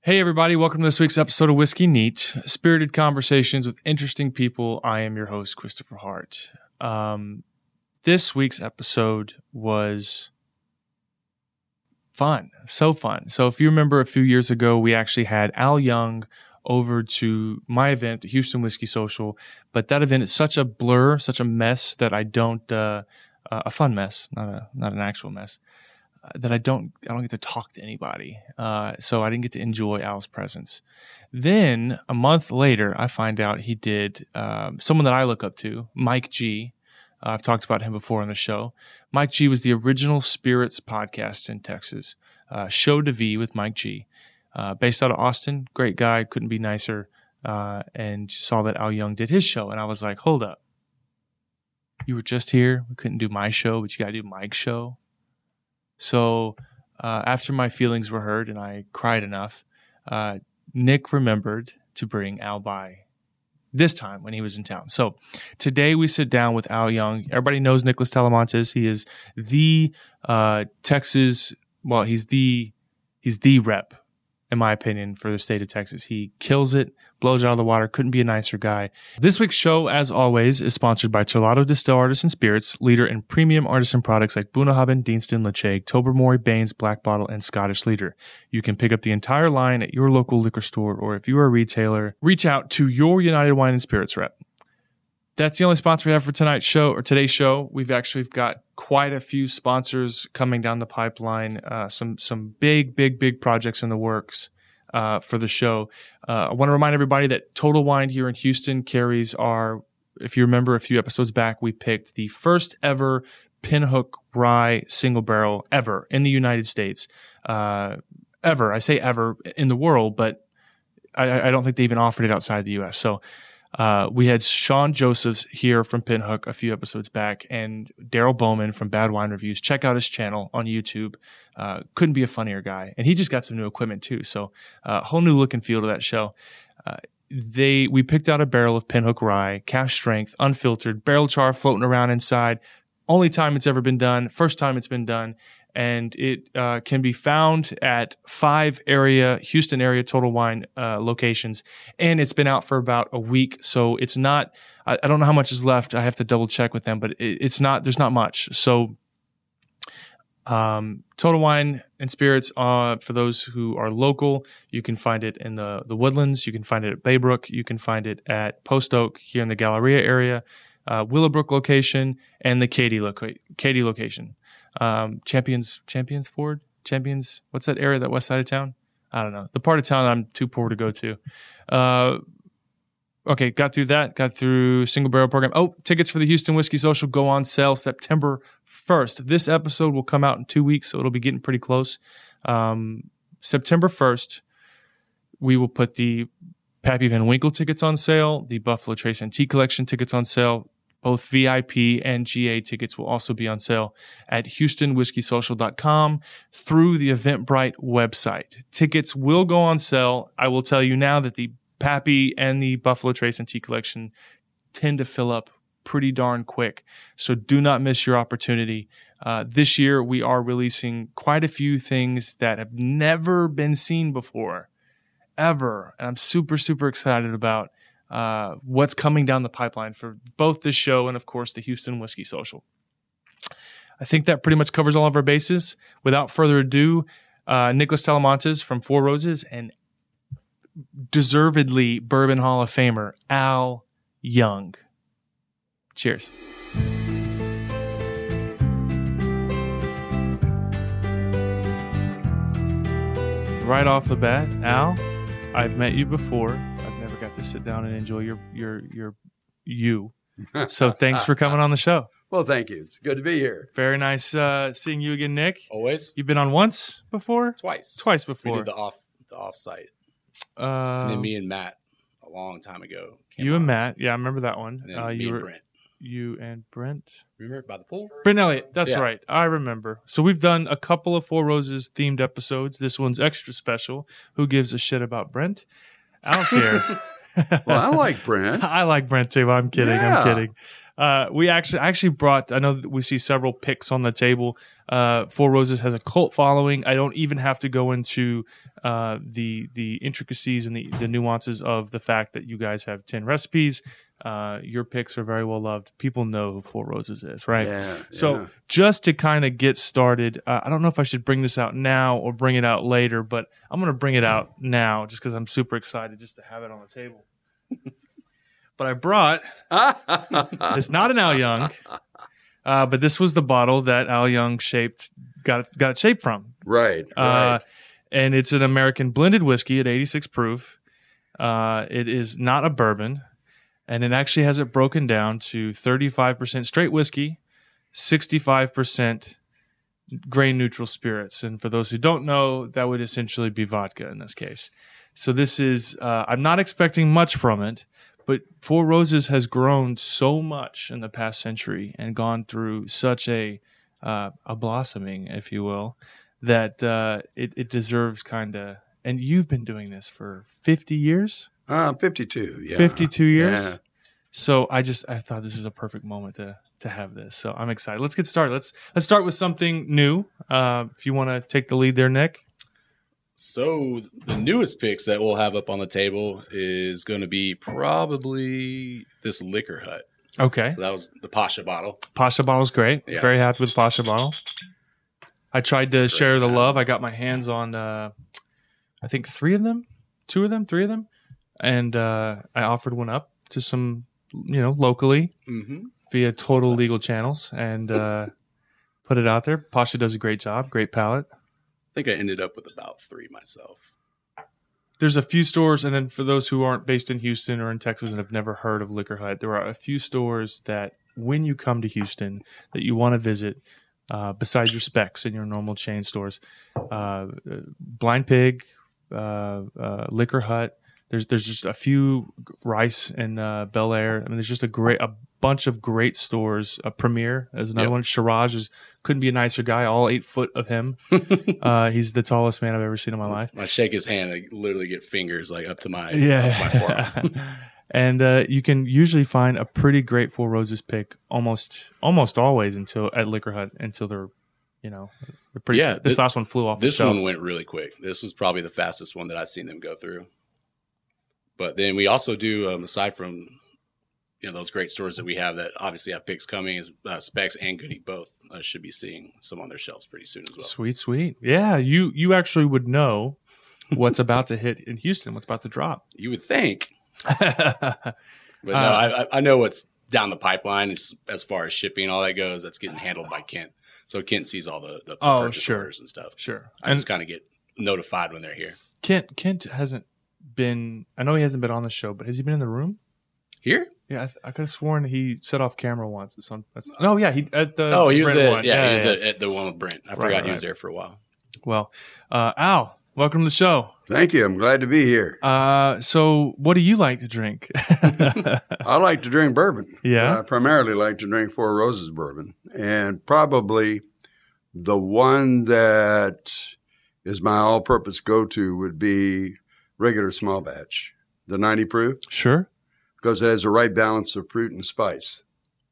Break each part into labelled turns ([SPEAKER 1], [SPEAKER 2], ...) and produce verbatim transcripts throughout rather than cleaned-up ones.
[SPEAKER 1] Hey everybody, welcome to this week's episode of Whiskey Neat, spirited conversations with interesting people. I am your host, Christopher Hart. Um, this week's episode was fun, so fun. So if you remember a few years ago, we actually had Al Young over to my event, the Houston Whiskey Social, but that event is such a blur, such a mess that I don't, uh, uh, a fun mess, not a not an actual mess. That I don't, I don't get to talk to anybody, uh, so I didn't get to enjoy Al's presence. Then a month later, I find out he did um, someone that I look up to, Mike G. Uh, I've talked about him before on the show. Mike G was the original Spirits podcast in Texas, uh, Show de V with Mike G, uh, based out of Austin. Great guy, couldn't be nicer. Uh, and saw that Al Young did his show, and I was like, hold up, you were just here. We couldn't do my show, but you got to do Mike's show. So uh, after my feelings were hurt and I cried enough, uh, Nick remembered to bring Al by this time when he was in town. So today we sit down with Al Young. Everybody knows Nicholas Talamantes. He is the uh, Texas, well, he's the he's the rep, in my opinion, for the state of Texas. He kills it, blows it out of the water, couldn't be a nicer guy. This week's show, as always, is sponsored by Terlato Distill Artisan Spirits, leader in premium artisan products like Bunnahabhain, Deanston, Lechaig, Tobermory, Baines, Black Bottle, and Scottish Leader. You can pick up the entire line at your local liquor store, or if you are a retailer, reach out to your United Wine and Spirits rep. That's the only sponsor we have for tonight's show, or today's show. We've actually got quite a few sponsors coming down the pipeline, uh, some some big, big, big projects in the works uh, for the show. Uh, I want to remind everybody that Total Wine here in Houston carries our, if you remember a few episodes back, we picked the first ever Pinhook Rye single barrel ever in the United States. Uh, ever, I say ever, in the world, but I, I don't think they even offered it outside the U S. So Uh, we had Sean Josephs here from Pinhook a few episodes back, and Daryl Bowman from Bad Wine Reviews. Check out his channel on YouTube. Uh, couldn't be a funnier guy. And he just got some new equipment too. So a uh, whole new look and feel to that show. Uh, they we picked out a barrel of Pinhook Rye, cask strength, unfiltered, barrel char floating around inside. Only time it's ever been done. First time it's been done. And it uh, can be found at five area, Houston area Total Wine uh, locations. And it's been out for about a week. So it's not, I, I don't know how much is left. I have to double check with them, but it, it's not, there's not much. So um, Total Wine and Spirits, uh, for those who are local, you can find it in the, the Woodlands. You can find it at Baybrook. You can find it at Post Oak here in the Galleria area, uh, Willowbrook location, and the Katy, loca- Katy location. Um, Champions, Champions Ford, Champions. What's that area? That west side of town? I don't know. The part of town I'm too poor to go to. Uh, okay, got through that. Got through single barrel program. Oh, tickets for the Houston Whiskey Social go on sale September first. This episode will come out in two weeks, so it'll be getting pretty close. Um, September first, we will put the Pappy Van Winkle tickets on sale. The Buffalo Trace Antique Collection tickets on sale. Both V I P and G A tickets will also be on sale at houston whiskey social dot com through the Eventbrite website. Tickets will go on sale. I will tell you now that the Pappy and the Buffalo Trace Antique Collection tend to fill up pretty darn quick. So do not miss your opportunity. Uh, this year, we are releasing quite a few things that have never been seen before, ever. And I'm super, super excited about Uh, what's coming down the pipeline for both this show and, of course, the Houston Whiskey Social. I think that pretty much covers all of our bases. Without further ado, uh, Nicholas Talamantes from Four Roses and deservedly Bourbon Hall of Famer Al Young. Cheers. Right off the bat, Al, I've met you before. Got to sit down and enjoy your your your you. So thanks for coming on the show.
[SPEAKER 2] Well, thank you. It's good to be here.
[SPEAKER 1] Very nice uh, seeing you again, Nick.
[SPEAKER 3] Always.
[SPEAKER 1] You've been on once before?
[SPEAKER 3] Twice.
[SPEAKER 1] Twice before.
[SPEAKER 3] We did the off the off site.
[SPEAKER 1] Um,
[SPEAKER 3] and then me and Matt a long time ago.
[SPEAKER 1] You
[SPEAKER 3] on.
[SPEAKER 1] and Matt, yeah, I remember that one.
[SPEAKER 3] And then
[SPEAKER 1] uh,
[SPEAKER 3] me
[SPEAKER 1] you
[SPEAKER 3] and
[SPEAKER 1] were,
[SPEAKER 3] Brent.
[SPEAKER 1] You and Brent.
[SPEAKER 3] Remember by the pool?
[SPEAKER 1] Brent Elliott. That's
[SPEAKER 3] Yeah.
[SPEAKER 1] right. I remember. So we've done a couple of Four Roses themed episodes. This one's extra special. Who gives a shit about Brent? Al's here.
[SPEAKER 2] Well, I like Brent.
[SPEAKER 1] I like Brent too. I'm kidding.
[SPEAKER 2] Yeah.
[SPEAKER 1] I'm kidding. Uh, we actually actually brought. I know that we see several picks on the table. Uh, Four Roses has a cult following. I don't even have to go into uh, the the intricacies and the, the nuances of the fact that you guys have ten recipes. Uh, your picks are very well loved. People know who Four Roses is, right?
[SPEAKER 2] Yeah.
[SPEAKER 1] So
[SPEAKER 2] yeah.
[SPEAKER 1] just to kind of get started, uh, I don't know if I should bring this out now or bring it out later, but I'm going to bring it out now just because I'm super excited just to have it on the table. But I brought, it's not an Al Young, uh, but this was the bottle that Al Young shaped, got it, got it shaped from.
[SPEAKER 2] Right. Right.
[SPEAKER 1] Uh, and it's an American blended whiskey at eighty-six proof. Uh, it is not a bourbon, and it actually has it broken down to thirty-five percent straight whiskey, sixty-five percent grain neutral spirits. And for those who don't know, that would essentially be vodka in this case. So this is, uh, I'm not expecting much from it. But Four Roses has grown so much in the past century and gone through such a uh, a blossoming, if you will, that uh, it, it deserves kind of. And you've been doing this for fifty years?
[SPEAKER 2] Uh, fifty-two, yeah.
[SPEAKER 1] fifty-two years?
[SPEAKER 2] Yeah.
[SPEAKER 1] So I just I thought this is a perfect moment to to have this. So I'm excited. Let's get started. Let's let's start with something new. Uh, if you want to take the lead there, Nick.
[SPEAKER 3] So the newest picks that we'll have up on the table is going to be probably this Liquor Hut.
[SPEAKER 1] Okay.
[SPEAKER 3] So that was the Pasha bottle.
[SPEAKER 1] Pasha bottle's great.
[SPEAKER 3] Yeah.
[SPEAKER 1] Very happy with Pasha bottle. I tried to
[SPEAKER 3] Great
[SPEAKER 1] share the
[SPEAKER 3] sound.
[SPEAKER 1] love. I got my hands on, uh, I think three of them, two of them, three of them, and uh, I offered one up to some, you know, locally
[SPEAKER 3] Mm-hmm.
[SPEAKER 1] via total legal channels, and uh, put it out there. Pasha does a great job. Great palate.
[SPEAKER 3] I think I ended up with about three myself.
[SPEAKER 1] There's a few stores, and then for those who aren't based in Houston or in Texas and have never heard of Liquor Hut, there are a few stores that when you come to Houston that you want to visit, uh, besides your Specs and your normal chain stores, uh, Blind Pig, uh, uh, Liquor Hut. There's there's just a few, Rice and uh, Bel Air. I mean, there's just a great a bunch of great stores. Uh, Premier is another
[SPEAKER 3] Yep.
[SPEAKER 1] one. Shiraj is couldn't be a nicer guy. All eight foot of him. uh, he's the tallest man I've ever seen in my life.
[SPEAKER 3] I shake his hand, I literally get fingers like up to my, up to my
[SPEAKER 1] Yeah.
[SPEAKER 3] forearm.
[SPEAKER 1] And uh, you can usually find a pretty great Four Roses pick almost almost always until at Liquor Hut until they're, you know, they're pretty.
[SPEAKER 3] Yeah,
[SPEAKER 1] this
[SPEAKER 3] thi-
[SPEAKER 1] last one flew off.
[SPEAKER 3] This
[SPEAKER 1] the shelf.
[SPEAKER 3] one went really quick. This was probably the fastest one that I've seen them go through. But then we also do, um, aside from you know those great stores that we have that obviously have picks coming, is uh, Specs and Goody both uh, should be seeing some on their shelves pretty soon as well.
[SPEAKER 1] Sweet, sweet. Yeah, you you actually would know what's about to hit in Houston, what's about to drop.
[SPEAKER 3] You would think,
[SPEAKER 1] Uh,
[SPEAKER 3] but no, I, I know what's down the pipeline as, as far as shipping and all that goes. That's getting handled by Kent. So Kent sees all the, the, the
[SPEAKER 1] Oh,
[SPEAKER 3] purchase
[SPEAKER 1] sure.
[SPEAKER 3] orders and stuff.
[SPEAKER 1] Sure.
[SPEAKER 3] I
[SPEAKER 1] And
[SPEAKER 3] just kind of get notified when they're here.
[SPEAKER 1] Kent Kent hasn't been. I know he hasn't been on the show, but has he been in the room?
[SPEAKER 3] Here?
[SPEAKER 1] Yeah, I, th- I could have sworn he set off camera once. At some, that's, no, yeah, he at the.
[SPEAKER 3] Oh, he was
[SPEAKER 1] Brent
[SPEAKER 3] at,
[SPEAKER 1] one.
[SPEAKER 3] yeah, he was At, at the one with Brent. I forgot
[SPEAKER 1] right,
[SPEAKER 3] he was
[SPEAKER 1] right.
[SPEAKER 3] there for a while.
[SPEAKER 1] Well, uh, Al, welcome to the show.
[SPEAKER 2] Thank you. I'm glad to be here.
[SPEAKER 1] Uh, so what do you like to drink?
[SPEAKER 2] I like to drink bourbon.
[SPEAKER 1] Yeah?
[SPEAKER 2] I primarily like to drink Four Roses bourbon. And probably the one that is my all-purpose go-to would be regular small batch, the ninety proof,
[SPEAKER 1] Sure.
[SPEAKER 2] because it has the right balance of fruit and spice.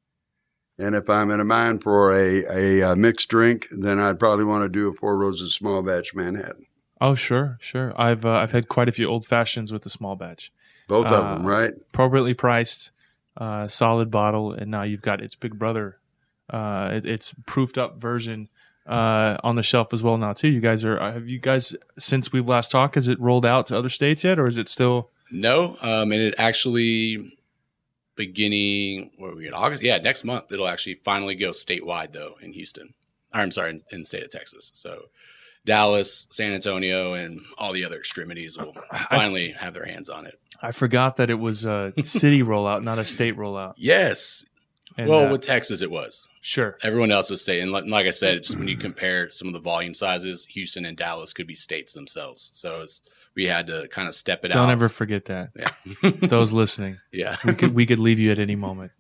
[SPEAKER 2] And if I'm in a mind for a, a, uh mixed drink, then I'd probably want to do a Four Roses small batch Manhattan.
[SPEAKER 1] Oh, sure, sure. I've uh, I've had quite a few old fashions with the small batch,
[SPEAKER 2] Both of
[SPEAKER 1] Uh,
[SPEAKER 2] them, right?
[SPEAKER 1] appropriately priced, uh, solid bottle, and now you've got its big brother, uh, it, its proofed up version uh, on the shelf as well now too. You guys are have you guys since we've last talked? Has it rolled out to other states yet, or is it still?
[SPEAKER 3] No, um, and it actually beginning what are we in August? Yeah, next month it'll actually finally go statewide though in Houston. Or, I'm sorry, in, in the state of Texas. So Dallas, San Antonio, and all the other extremities will finally have their hands on it.
[SPEAKER 1] I forgot that it was a city rollout, not a state rollout.
[SPEAKER 3] Yes.
[SPEAKER 1] And,
[SPEAKER 3] well,
[SPEAKER 1] uh,
[SPEAKER 3] with Texas it was.
[SPEAKER 1] sure.
[SPEAKER 3] Everyone else was state, and like, like I said, just when you compare some of the volume sizes, Houston and Dallas could be states themselves. So it's, we had to kind of step it
[SPEAKER 1] Don't
[SPEAKER 3] out.
[SPEAKER 1] ever forget that.
[SPEAKER 3] Yeah.
[SPEAKER 1] Those listening,
[SPEAKER 3] yeah.
[SPEAKER 1] we could we could leave you at any moment.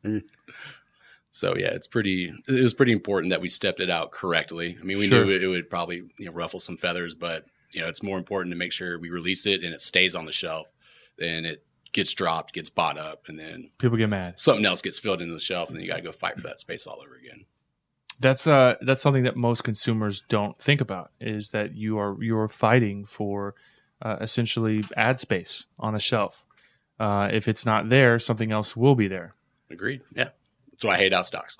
[SPEAKER 3] So yeah, it's pretty. It was pretty important that we stepped it out correctly. I mean, we
[SPEAKER 1] Sure.
[SPEAKER 3] knew it, it would probably you know ruffle some feathers, but you know, it's more important to make sure we release it and it stays on the shelf than it gets dropped, gets bought up, and then
[SPEAKER 1] People get mad.
[SPEAKER 3] something else gets filled into the shelf, and then you got to go fight for that space all over again.
[SPEAKER 1] That's uh that's something that most consumers don't think about, is that you are you're fighting for uh, essentially ad space on a shelf. Uh, if it's not there, something else will be there.
[SPEAKER 3] Agreed. Yeah, that's why I hate out stocks.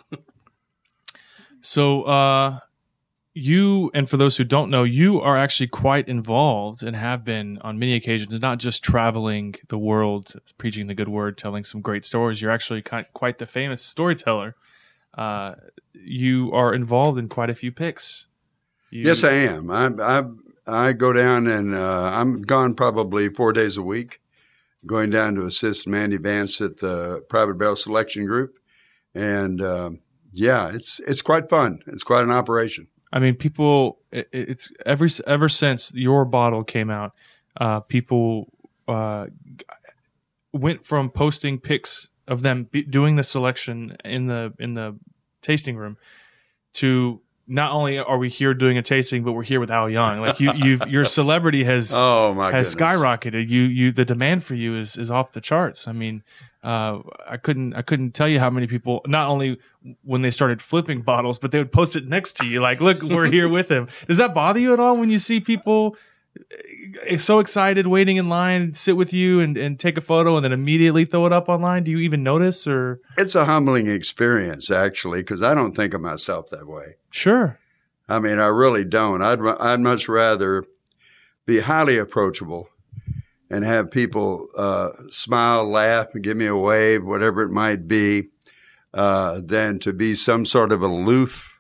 [SPEAKER 1] So uh, you, and for those who don't know, you are actually quite involved and have been on many occasions, not just traveling the world, preaching the good word, telling some great stories. You're actually quite the famous storyteller. Uh, you are involved in quite a few picks. You,
[SPEAKER 2] Yes, I am. I I, I go down and uh, I'm gone probably four days a week, going down to assist Mandy Vance at the Private Barrel Selection Group, and uh, yeah, it's it's quite fun. It's quite an operation.
[SPEAKER 1] I mean, people. It, it's ever ever since your bottle came out, uh, people uh, went from posting pics of them be doing the selection in the in the tasting room to not only are we here doing a tasting, but we're here with Al Young. Like you, you've your celebrity has
[SPEAKER 2] oh my
[SPEAKER 1] has
[SPEAKER 2] goodness.
[SPEAKER 1] skyrocketed. You you the demand for you is is off the charts. I mean, uh, I couldn't I couldn't tell you how many people, not only when they started flipping bottles, but they would post it next to you. Like, look, we're here with him. Does that bother you at all when you see people so excited, waiting in line, sit with you and, and take a photo and then immediately throw it up online? Do you even notice? Or
[SPEAKER 2] It's a humbling experience, actually, because I don't think of myself that way.
[SPEAKER 1] Sure.
[SPEAKER 2] I mean, I really don't. I'd I'd much rather be highly approachable and have people uh, smile, laugh, and give me a wave, whatever it might be, uh, than to be some sort of aloof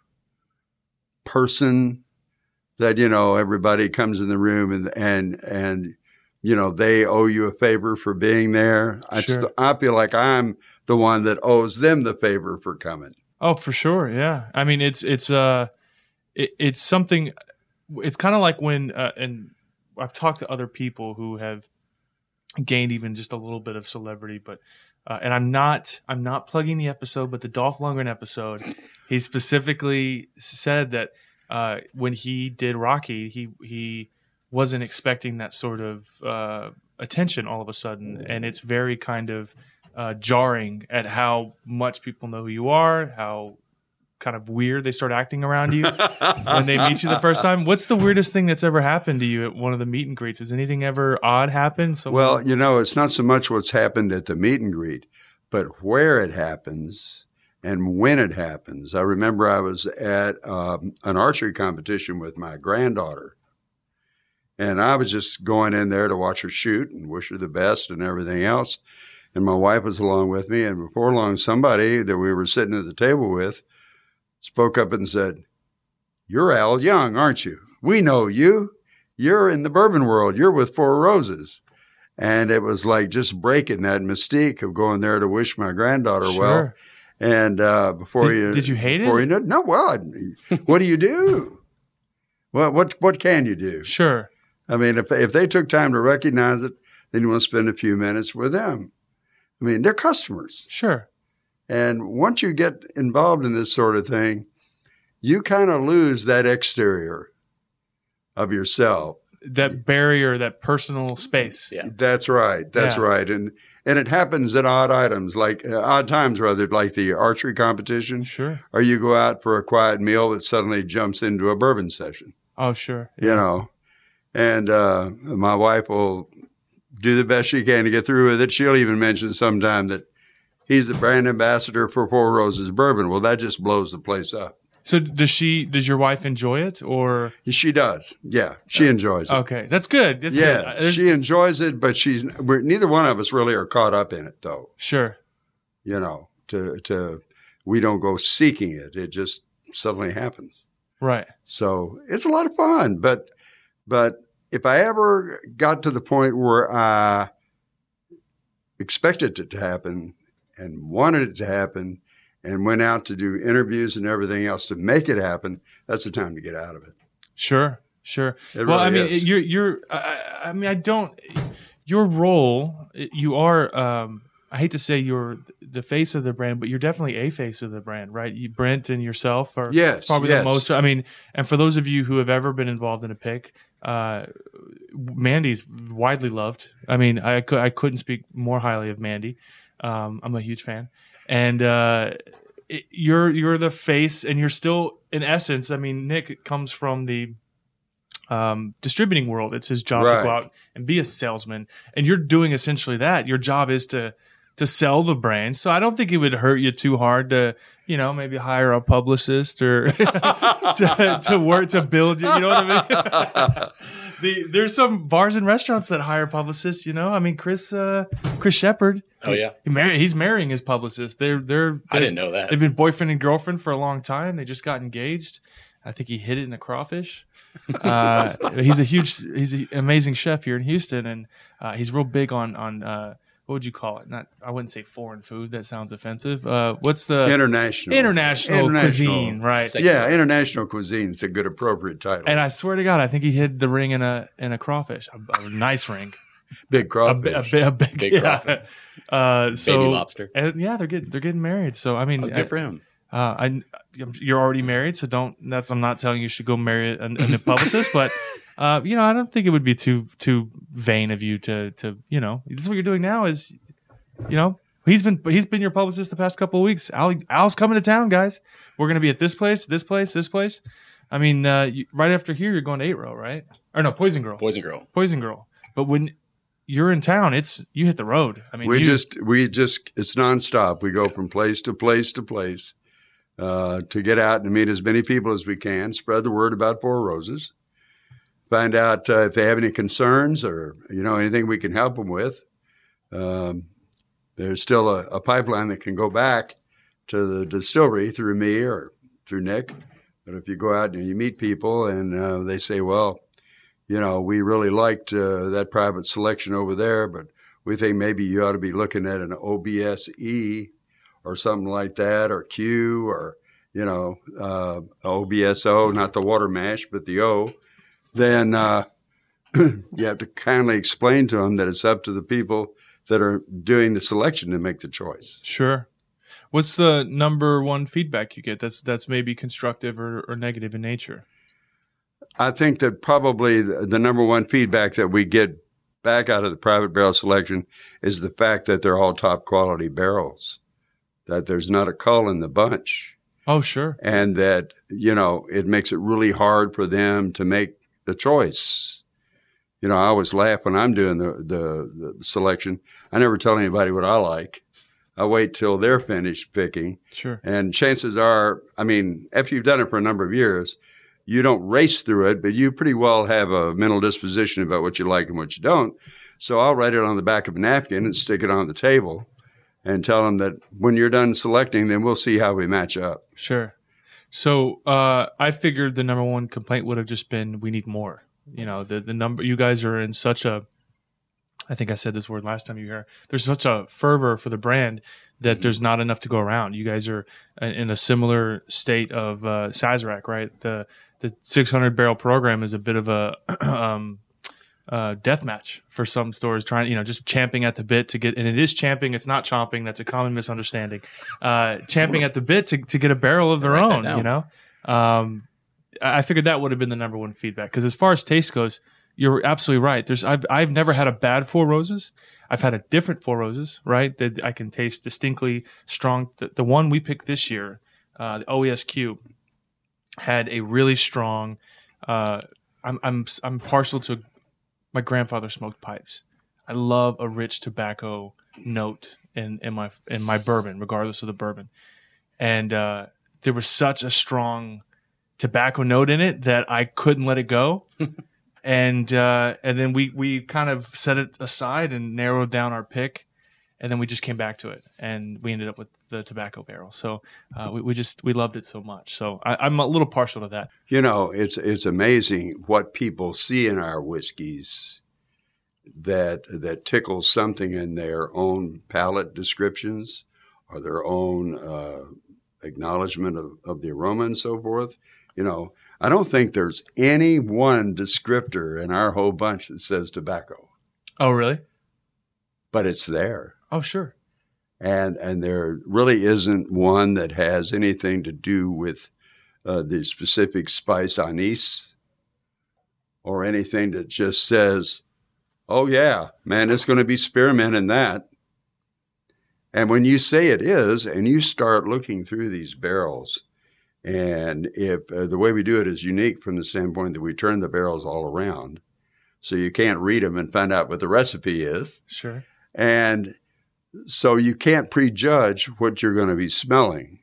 [SPEAKER 2] person that, you know, everybody comes in the room and, and, and, you know, they owe you a favor for being there. I,
[SPEAKER 1] Sure.
[SPEAKER 2] st- I feel like I'm the one that owes them the favor for coming.
[SPEAKER 1] Oh, for sure. Yeah. I mean, it's, it's, uh, it, it's something, it's kind of like when, uh, and I've talked to other people who have gained even just a little bit of celebrity, but, uh, and I'm not, I'm not plugging the episode, but the Dolph Lundgren episode, he specifically said that, Uh, when he did Rocky, he he wasn't expecting that sort of uh, attention all of a sudden, and it's very kind of uh, jarring at how much people know who you are, how kind of weird they start acting around you when they meet you the first time. What's the weirdest thing that's ever happened to you at one of the meet and greets? Has anything ever odd happened? Someone-
[SPEAKER 2] Well, you know, it's not so much what's happened at the meet and greet, but where it happens and when it happens. I remember I was at um, an archery competition with my granddaughter, and I was just going in there to watch her shoot and wish her the best and everything else. And my wife was along with me, and before long, somebody that we were sitting at the table with spoke up and said, "You're Al Young, aren't you? We know you. You're in the bourbon world. You're with Four Roses." And it was like just breaking that mystique of going there to wish my granddaughter
[SPEAKER 1] Sure.
[SPEAKER 2] well. And uh, before
[SPEAKER 1] Did-
[SPEAKER 2] you
[SPEAKER 1] did you hate
[SPEAKER 2] before
[SPEAKER 1] it?
[SPEAKER 2] You know, no, well, I- what do you do? What what what can you do?
[SPEAKER 1] Sure.
[SPEAKER 2] I mean, if if they took time to recognize it, then you want to spend a few minutes with them. I mean, they're customers.
[SPEAKER 1] Sure.
[SPEAKER 2] And once you get involved in this sort of thing, you kind of lose that exterior of yourself.
[SPEAKER 1] That barrier, that personal space.
[SPEAKER 3] Yeah.
[SPEAKER 2] That's right. That's
[SPEAKER 1] Yeah.
[SPEAKER 2] right. And and it happens at odd items, like uh, odd times rather, like the archery competition,
[SPEAKER 1] Sure.
[SPEAKER 2] or you go out for a quiet meal that suddenly jumps into a bourbon session.
[SPEAKER 1] Oh, sure.
[SPEAKER 2] You know, and uh, my wife will do the best she can to get through with it. She'll even mention sometime that he's the brand ambassador for Four Roses Bourbon. Well, that just blows the place up.
[SPEAKER 1] So does she? Does your wife enjoy it, or
[SPEAKER 2] She does. Yeah, she enjoys it.
[SPEAKER 1] okay? That's good. That's
[SPEAKER 2] yeah,
[SPEAKER 1] good. There's-
[SPEAKER 2] she enjoys it, but she's we're, neither one of us really are caught up in it, though.
[SPEAKER 1] sure.
[SPEAKER 2] You know, to to we don't go seeking it; it just suddenly happens.
[SPEAKER 1] Right.
[SPEAKER 2] So it's a lot of fun. But but if I ever got to the point where I expected it to happen and wanted it to happen, and went out to do interviews and everything else to make it happen, that's the time to get out of it.
[SPEAKER 1] Sure. Sure.
[SPEAKER 2] It
[SPEAKER 1] well,
[SPEAKER 2] really
[SPEAKER 1] I mean,
[SPEAKER 2] is.
[SPEAKER 1] you're you're. I, I mean, I don't. Your role, you are. Um, I hate to say you're the face of the brand, but you're definitely a face of the brand, right? You, Brent and yourself are
[SPEAKER 2] Yes,
[SPEAKER 1] probably
[SPEAKER 2] yes.
[SPEAKER 1] the most. I mean, and for those of you who have ever been involved in a pick, uh, Mandy's widely loved. I mean, I, I couldn't speak more highly of Mandy. Um, I'm a huge fan. And uh, it, you're you're the face, and you're still, in essence, I mean, Nick comes from the um, distributing world. It's his job
[SPEAKER 2] Right.
[SPEAKER 1] to go out and be a salesman. And you're doing essentially that. Your job is to to sell the brand. So I don't think it would hurt you too hard to, you know, maybe hire a publicist or to, to work to build you. You know what I mean? the, there's some bars and restaurants that hire publicists. You know, I mean, Chris uh, Chris Shepard.
[SPEAKER 3] Oh yeah,
[SPEAKER 1] he mar- he's marrying his publicist. They're they're.
[SPEAKER 3] I didn't know that.
[SPEAKER 1] They've been boyfriend and girlfriend for a long time. They just got engaged. I think he hid it in a crawfish. Uh, he's a huge, he's an amazing chef here in Houston, and uh, he's real big on on. Uh, what would you call it? Not, I wouldn't say foreign food. That sounds offensive. Uh, what's the
[SPEAKER 2] International.
[SPEAKER 1] international
[SPEAKER 2] International.
[SPEAKER 1] cuisine? Right.
[SPEAKER 3] Sec-
[SPEAKER 2] Yeah, international cuisine is a good appropriate title.
[SPEAKER 1] And I swear to God, I think he hid the ring in a in a crawfish, a, a nice ring,
[SPEAKER 2] Big
[SPEAKER 1] a,
[SPEAKER 2] crawfish.
[SPEAKER 1] bi- a, bi- a big,
[SPEAKER 3] Big
[SPEAKER 1] yeah.
[SPEAKER 3] crawfish.
[SPEAKER 1] Uh, so,
[SPEAKER 3] Baby lobster.
[SPEAKER 1] And yeah, they're getting they're getting married. So I mean,
[SPEAKER 3] That was good for him.
[SPEAKER 1] Uh, I, you're already married, so don't. That's I'm not telling you should go marry a, a new publicist, but uh, you know, I don't think it would be too too vain of you to to you know. This is what you're doing now. Is you know he's been he's been your publicist the past couple of weeks. Al, Al's coming to town, guys. We're gonna be at this place, this place, this place. I mean, uh, you, right after here, you're going to Eight Row, right? Or no, Poison Girl,
[SPEAKER 3] Poison Girl.
[SPEAKER 1] Poison Girl. But when you're in town, it's you hit the road. I mean,
[SPEAKER 2] we
[SPEAKER 1] you,
[SPEAKER 2] just we just it's nonstop. We go from place to place to place uh, to get out and meet as many people as we can. Spread the word about Four Roses. Find out uh, if they have any concerns or you know anything we can help them with. Um, there's still a, a pipeline that can go back to the distillery through me or through Nick. But if you go out and you meet people and uh, they say, well, you know, we really liked uh, that private selection over there, but we think maybe you ought to be looking at an O B S E or something like that, or Q, or, you know, uh, O B S O, not the water mash, but the O, then uh, you have to kindly explain to them that it's up to the people that are doing the selection to make the choice.
[SPEAKER 1] Sure. What's the number one feedback you get that's that's maybe constructive or, or negative in nature?
[SPEAKER 2] I think that probably the, the number one feedback that we get back out of the private barrel selection is the fact that they're all top quality barrels, that there's not a cull in the bunch.
[SPEAKER 1] Oh, sure.
[SPEAKER 2] And that, you know, it makes it really hard for them to make the choice. You know, I always laugh when I'm doing the, the, the selection. I never tell anybody what I like. I wait till they're finished picking.
[SPEAKER 1] Sure.
[SPEAKER 2] And chances are, I mean, after you've done it for a number of years, you don't race through it, but you pretty well have a mental disposition about what you like and what you don't. So I'll write it on the back of a napkin and stick it on the table and tell them that when you're done selecting, then we'll see how we match up.
[SPEAKER 1] Sure. So uh, I figured the number one complaint would have just been we need more. You know, the the number you guys are in such a, I think I said this word last time you were here. There's such a fervor for the brand that mm-hmm. there's not enough to go around. You guys are in a similar state of uh, Sazerac, right? The the six hundred barrel program is a bit of a um, uh, death match for some stores, trying, you know, just champing at the bit to get, and it is champing, it's not chomping. That's a common misunderstanding. Uh, champing at the bit to, to get a barrel of their own, you know? Um, I figured that would have been the number one feedback. Because as far as taste goes, you're absolutely right. There's I've I've never had a bad Four Roses. I've had a different Four Roses, right? That I can taste distinctly strong. The, the one we picked this year, uh, the O E S Q, had a really strong. Uh, I'm I'm I'm partial to my grandfather smoked pipes. I love a rich tobacco note in in my in my bourbon, regardless of the bourbon, and uh, there was such a strong tobacco note in it that I couldn't let it go. and uh, and then we, we kind of set it aside and narrowed down our pick, and then we just came back to it, and we ended up with the tobacco barrel. So uh, we, we just we loved it so much. So I, I'm a little partial to that.
[SPEAKER 2] You know, it's it's amazing what people see in our whiskeys that that tickles something in their own palate descriptions or their own uh, acknowledgement of, of the aroma and so forth. You know, I don't think there's any one descriptor in our whole bunch that says tobacco.
[SPEAKER 1] Oh, really?
[SPEAKER 2] But it's there.
[SPEAKER 1] Oh, sure.
[SPEAKER 2] And and there really isn't one that has anything to do with uh, the specific spice anise or anything that just says, oh, yeah, man, it's going to be spearmint in that. And when you say it is, and you start looking through these barrels, and if uh, the way we do it is unique from the standpoint that we turn the barrels all around, so you can't read them and find out what the recipe is.
[SPEAKER 1] Sure.
[SPEAKER 2] And so you can't prejudge what you're going to be smelling.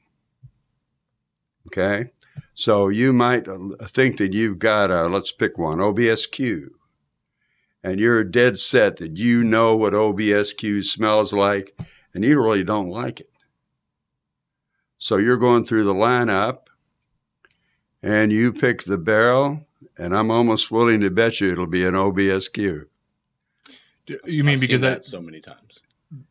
[SPEAKER 2] Okay? So you might think that you've got a, let's pick one, O B S Q. And you're dead set that you know what O B S Q smells like, and you really don't like it. So you're going through the lineup, and you pick the barrel, and I'm almost willing to bet you it'll be an O B S Q.
[SPEAKER 1] You mean
[SPEAKER 3] I've
[SPEAKER 1] because
[SPEAKER 3] seen
[SPEAKER 1] I,
[SPEAKER 3] that so many times?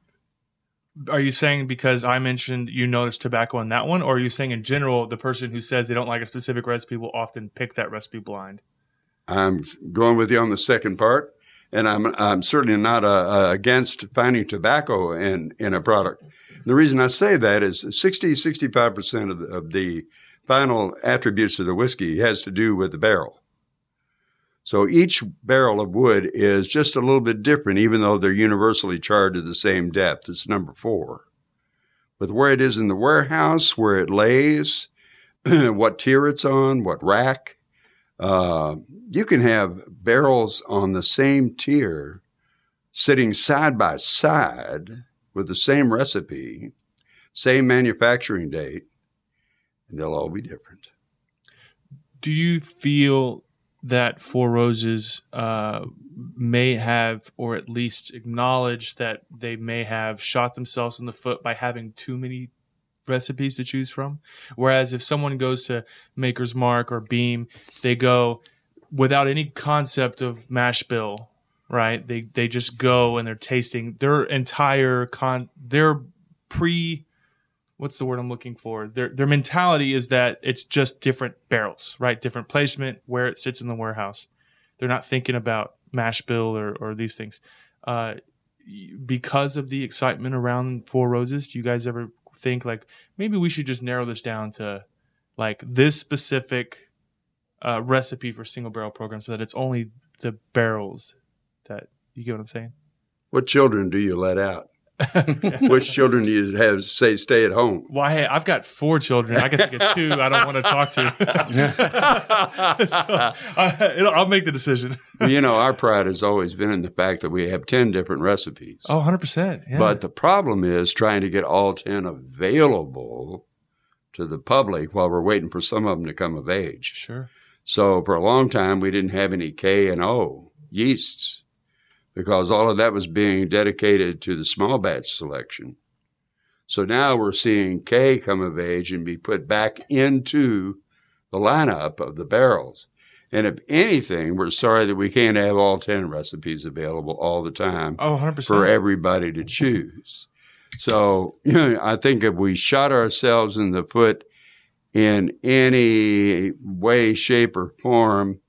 [SPEAKER 1] Are you saying because I mentioned you noticed tobacco in that one, or are you saying in general the person who says they don't like a specific recipe will often pick that recipe blind?
[SPEAKER 2] I'm going with you on the second part, and I'm I'm certainly not uh, uh, against finding tobacco in, in a product. The reason I say that is sixty, sixty-five percent of the, of the final attributes of the whiskey has to do with the barrel. So each barrel of wood is just a little bit different, even though they're universally charred to the same depth. It's number four. But where it is in the warehouse, where it lays, what tier it's on, what rack, uh, you can have barrels on the same tier sitting side by side with the same recipe, same manufacturing date, and they'll all be different.
[SPEAKER 1] Do you feel that Four Roses uh, may have, or at least acknowledge that they may have shot themselves in the foot by having too many recipes to choose from? Whereas if someone goes to Maker's Mark or Beam, they go without any concept of mash bill, right? They they just go and they're tasting their entire con their pre what's the word I'm looking for? Their their mentality is that it's just different barrels, right? Different placement, where it sits in the warehouse. They're not thinking about mash bill or, or these things. Uh, because of the excitement around Four Roses, do you guys ever think like maybe we should just narrow this down to like this specific uh, recipe for single barrel program so that it's only the barrels that, you get what I'm saying?
[SPEAKER 2] What children do you let out? Which children do you have say stay at home?
[SPEAKER 1] Well, hey, I've got four children. I can think of two I don't want to talk to. so, I, I'll make the decision.
[SPEAKER 2] Well, you know, our pride has always been in the fact that we have ten different recipes.
[SPEAKER 1] Oh, one hundred percent. Yeah.
[SPEAKER 2] But the problem is trying to get all ten available to the public while we're waiting for some of them to come of age.
[SPEAKER 1] Sure.
[SPEAKER 2] So for a long time, we didn't have any K and O yeasts, because all of that was being dedicated to the small batch selection. So now we're seeing K come of age and be put back into the lineup of the barrels. And if anything, we're sorry that we can't have all ten recipes available all the time
[SPEAKER 1] oh, one hundred percent.
[SPEAKER 2] for everybody to choose. So you know, I think if we shot ourselves in the foot in any way, shape, or form,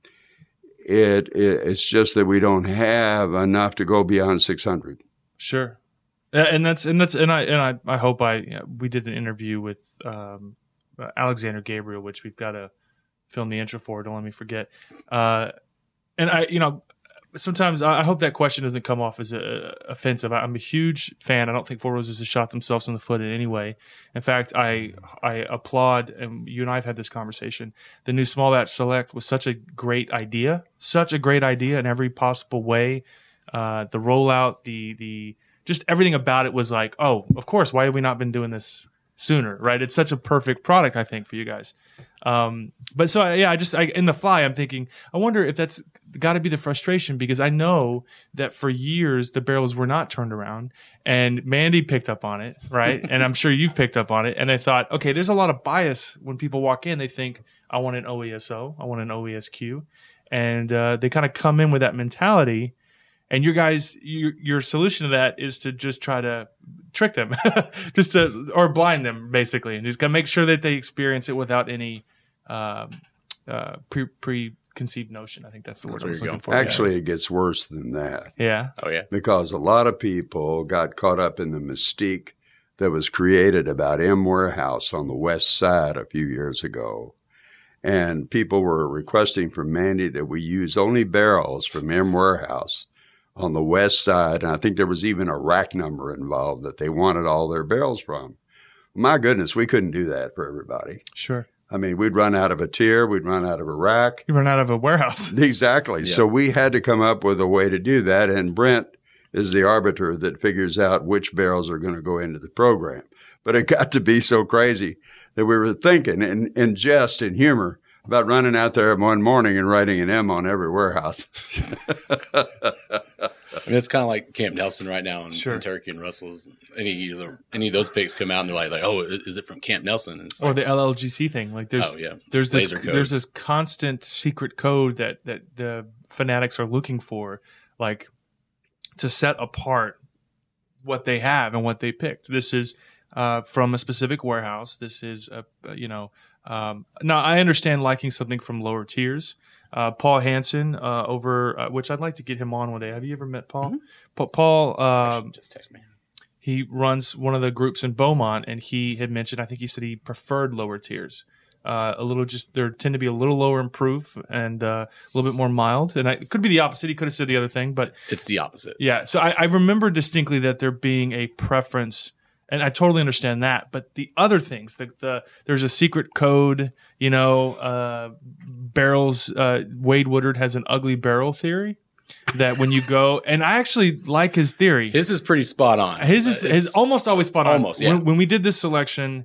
[SPEAKER 2] It, it it's just that we don't have enough to go beyond six hundred.
[SPEAKER 1] Sure, and that's and that's and I and I, I hope I you know, we did an interview with um, Alexander Gabriel, which we've got to film the intro for. Don't let me forget. Uh, and I, you know, sometimes I hope that question doesn't come off as a, offensive. I'm a huge fan. I don't think Four Roses has shot themselves in the foot in any way. In fact, I I applaud, and you and I have had this conversation, the new Small Batch Select was such a great idea, such a great idea in every possible way. Uh, the rollout, the the just everything about it was like, oh, of course, why have we not been doing this sooner, right? It's such a perfect product, I think, for you guys. Um, but so, yeah, I just, I, in the fly, I'm thinking, I wonder if that's got to be the frustration, because I know that for years the barrels were not turned around, and Mandy picked up on it, right? And I'm sure you've picked up on it. And they thought, okay, there's a lot of bias when people walk in. They think, I want an O E S O, I want an O E S Q. And uh, they kind of come in with that mentality. And your guys, your, your solution to that is to just try to trick them, just to, or blind them, basically, and just gotta make sure that they experience it without any um, uh, pre preconceived notion. I think that's the
[SPEAKER 3] That's
[SPEAKER 1] word I was
[SPEAKER 3] where you're
[SPEAKER 1] looking for.
[SPEAKER 2] Actually, it gets worse than that.
[SPEAKER 1] Yeah.
[SPEAKER 3] Oh, yeah.
[SPEAKER 2] Because a lot of people got caught up in the mystique that was created about M Warehouse on the west side a few years ago. and people were requesting from Mandy that we use only barrels from M Warehouse on the west side. And I think there was even a rack number involved that they wanted all their barrels from. My goodness, we couldn't do that for everybody.
[SPEAKER 1] Sure.
[SPEAKER 2] I mean, we'd run out of a tier, we'd run out of a rack.
[SPEAKER 1] You run out of a warehouse.
[SPEAKER 2] Exactly.
[SPEAKER 3] Yeah.
[SPEAKER 2] So we had to come up with a way to do that. And Brent is the arbiter that figures out which barrels are going to go into the program. But it got to be so crazy that we were thinking in, in jest and humor about running out there one morning and writing an M on every warehouse.
[SPEAKER 3] I mean, it's kind of like Camp Nelson right now in,
[SPEAKER 1] Sure.
[SPEAKER 3] in Turkey and Russell's. Any of the, any of those pigs come out and they're like, like oh, is it from Camp Nelson? And it's
[SPEAKER 1] Or
[SPEAKER 3] like,
[SPEAKER 1] the L L G C thing. Like there's
[SPEAKER 3] oh, yeah.
[SPEAKER 1] there's this
[SPEAKER 3] Laser codes.
[SPEAKER 1] there's this constant secret code that that the fanatics are looking for, like to set apart what they have and what they picked. This is uh, from a specific warehouse. This is a you know. Um, now I understand liking something from lower tiers. Uh, Paul Hansen uh, over, uh, which I'd like to get him on one day. Have you ever met Paul?
[SPEAKER 3] Mm-hmm.
[SPEAKER 1] Pa- Paul, um,
[SPEAKER 3] just text me.
[SPEAKER 1] he runs one of the groups in Beaumont, and he had mentioned, I think he said he preferred lower tiers. Uh, a little just, they tend to be a little lower in proof and uh, a little bit more mild. And I, it could be the opposite. He could have said the other thing, but
[SPEAKER 3] It's the opposite.
[SPEAKER 1] yeah. So I, I remember distinctly that there being a preference, and I totally understand that. But the other things, the, the there's a secret code, you know, uh, barrels. Uh, Wade Woodard has an ugly barrel theory that when you go, and I actually like his theory.
[SPEAKER 3] His is pretty spot on.
[SPEAKER 1] His is,
[SPEAKER 3] Uh,
[SPEAKER 1] his
[SPEAKER 3] it's-
[SPEAKER 1] almost always spot on.
[SPEAKER 3] almost, yeah.
[SPEAKER 1] When, when we did this selection,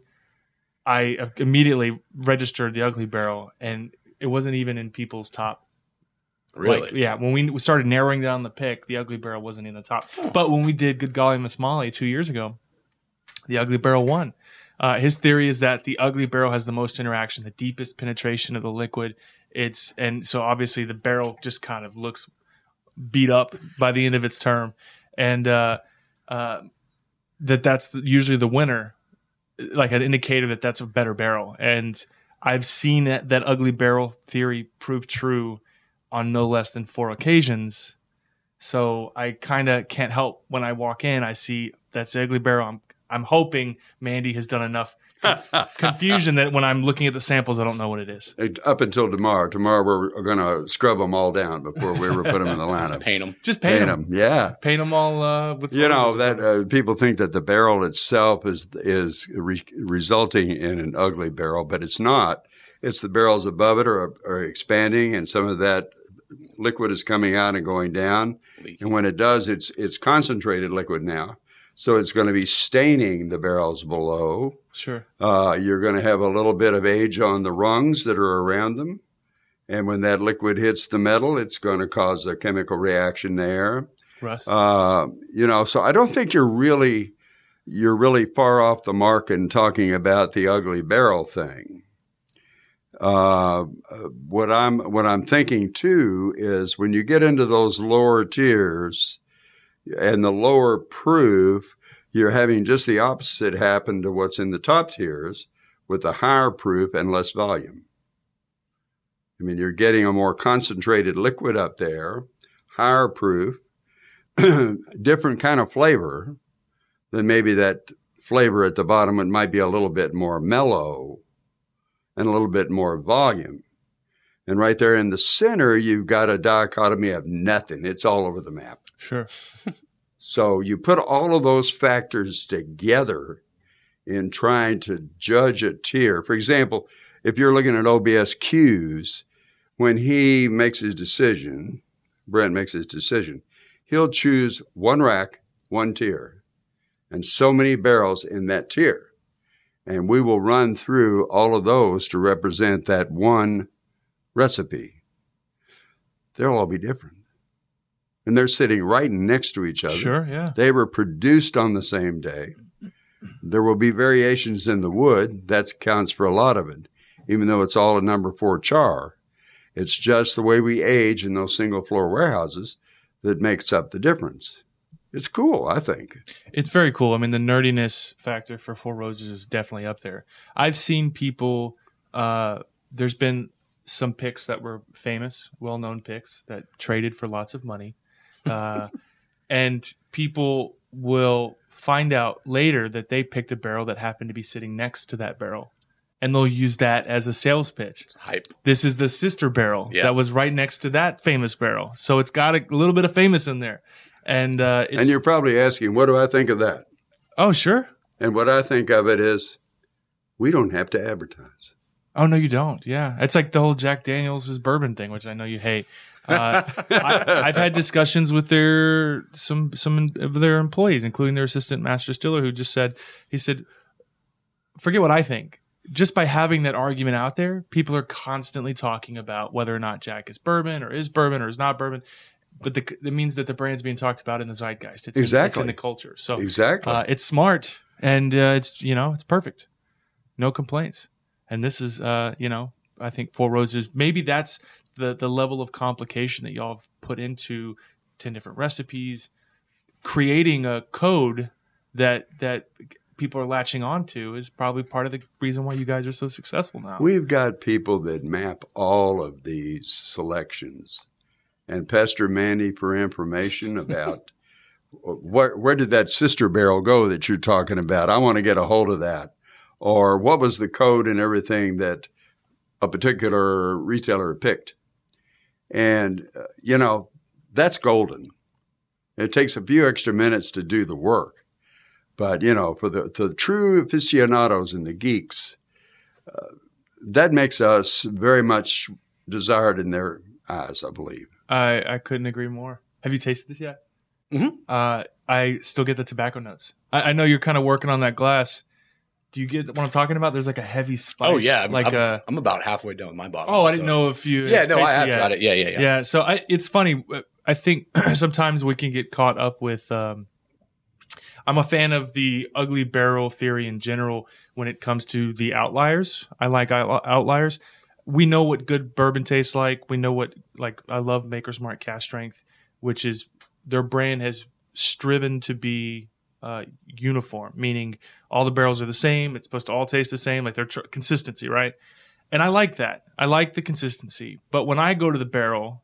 [SPEAKER 1] I immediately registered the ugly barrel, and it wasn't even in people's top.
[SPEAKER 3] Really?
[SPEAKER 1] Like, yeah, when we, we started narrowing down the pick, the ugly barrel wasn't in the top. But when we did Good Golly Miss Molly two years ago, the ugly barrel won. Uh, his theory is that the ugly barrel has the most interaction, the deepest penetration of the liquid. It's and so obviously the barrel just kind of looks beat up by the end of its term, and uh, uh, that that's the, usually the winner, like an indicator that that's a better barrel. And I've seen that, that ugly barrel theory prove true on no less than four occasions. So I kind of can't help when I walk in, I see that's the ugly barrel. I'm I'm hoping Mandy has done enough confusion that when I'm looking at the samples, I don't know what it is.
[SPEAKER 2] Up until tomorrow. Tomorrow we're going to scrub them all down before we ever put them in the lineup.
[SPEAKER 3] Paint them.
[SPEAKER 1] Just paint,
[SPEAKER 2] Paint
[SPEAKER 1] them.
[SPEAKER 2] them, yeah.
[SPEAKER 1] Paint them all uh, with
[SPEAKER 2] You know
[SPEAKER 1] roses or
[SPEAKER 2] that
[SPEAKER 1] something.
[SPEAKER 2] uh, people think that the barrel itself is is re- resulting in an ugly barrel, but it's not. It's the barrels above it are, are expanding, and some of that liquid is coming out and going down.
[SPEAKER 3] Leaking.
[SPEAKER 2] And when it does, it's it's concentrated liquid now, so it's going to be staining the barrels below.
[SPEAKER 1] Sure.
[SPEAKER 2] Uh, you're going to have a little bit of age on the rungs that are around them. And when that liquid hits the metal, it's going to cause a chemical reaction there.
[SPEAKER 1] Rust.
[SPEAKER 2] Uh, you know, so I don't think you're really you're really far off the mark in talking about the ugly barrel thing. Uh, what I'm what I'm thinking too is when you get into those lower tiers and the lower proof, you're having just the opposite happen to what's in the top tiers with the higher proof and less volume. I mean, you're getting a more concentrated liquid up there, higher proof, different kind of flavor than maybe that flavor at the bottom. It might be a little bit more mellow and a little bit more volume. And right there in the center, you've got a dichotomy of nothing. It's all over the map.
[SPEAKER 1] Sure.
[SPEAKER 2] So you put all of those factors together in trying to judge a tier. For example, if you're looking at O B S Qs, when he makes his decision, Brent makes his decision, he'll choose one rack, one tier, and so many barrels in that tier. And we will run through all of those to represent that one recipe. They'll all be different. And they're sitting right next to each other.
[SPEAKER 1] Sure, yeah.
[SPEAKER 2] They were produced on the same day. There will be variations in the wood. That counts for a lot of it, even though it's all a number four char. It's just the way we age in those single floor warehouses that makes up the difference. It's cool, I think.
[SPEAKER 1] It's very cool. I mean, the nerdiness factor for Four Roses is definitely up there. I've seen people, uh, there's been some picks that were famous, well-known picks that traded for lots of money. Uh, and people will find out later that they picked a barrel that happened to be sitting next to that barrel. and they'll use that as a sales pitch.
[SPEAKER 3] Hype.
[SPEAKER 1] This is the sister barrel
[SPEAKER 3] Yeah.
[SPEAKER 1] that was right next to that famous barrel. So it's got a little bit of famous in there. And uh, it's,
[SPEAKER 2] And you're probably asking, what do I think of that?
[SPEAKER 1] oh, sure.
[SPEAKER 2] And what I think of it is, we don't have to advertise.
[SPEAKER 1] Oh, no, you don't. Yeah. It's like the whole Jack Daniels' bourbon thing, which I know you hate. Uh, I, I've had discussions with their some some of their employees, including their assistant master distiller, who just said, he said, forget what I think. Just by having that argument out there, people are constantly talking about whether or not Jack is bourbon or is bourbon or is not bourbon. But the, it means that the brand's being talked about in the zeitgeist. It's,
[SPEAKER 2] Exactly.
[SPEAKER 1] in, it's in the culture. So
[SPEAKER 2] Exactly.
[SPEAKER 1] uh, it's smart, and uh, it's, you know, it's perfect. No complaints. And this is, uh, you know, I think Four Roses, maybe that's the, the level of complication that y'all have put into ten different recipes, creating a code that that people are latching onto is probably part of the reason why you guys are so successful now.
[SPEAKER 2] We've got people that map all of these selections and pester Mandy for information about where, where did that sister barrel go that you're talking about? I want to get a hold of that. Or what was the code and everything that a particular retailer picked? And, uh, you know, that's golden. It takes a few extra minutes to do the work. But, you know, for the, the true aficionados and the geeks, uh, that makes us very much desired in their eyes, I believe.
[SPEAKER 1] I, I couldn't agree more. Have you tasted this yet?
[SPEAKER 3] Mm-hmm.
[SPEAKER 1] Uh, I still get the tobacco notes. I, I know you're kind of working on that glass. Do you get what I'm talking about? There's like a heavy spice.
[SPEAKER 3] Oh yeah, I'm,
[SPEAKER 1] like
[SPEAKER 3] I'm,
[SPEAKER 1] a.
[SPEAKER 3] I'm about halfway done with my bottle.
[SPEAKER 1] Oh, I
[SPEAKER 3] so.
[SPEAKER 1] didn't know if you.
[SPEAKER 3] Yeah, no, I have
[SPEAKER 1] yet.
[SPEAKER 3] tried it. Yeah, yeah, yeah.
[SPEAKER 1] Yeah, so I, it's funny. I think sometimes we can get caught up with. Um, I'm a fan of the ugly barrel theory in general when it comes to the outliers. I like out- outliers. We know what good bourbon tastes like. We know what, like, I love Maker's Mark Cask Strength, which is their brand has striven to be uh, uniform, meaning all the barrels are the same. It's supposed to all taste the same, like their tr- consistency, right? And I like that. I like the consistency. But when I go to the barrel,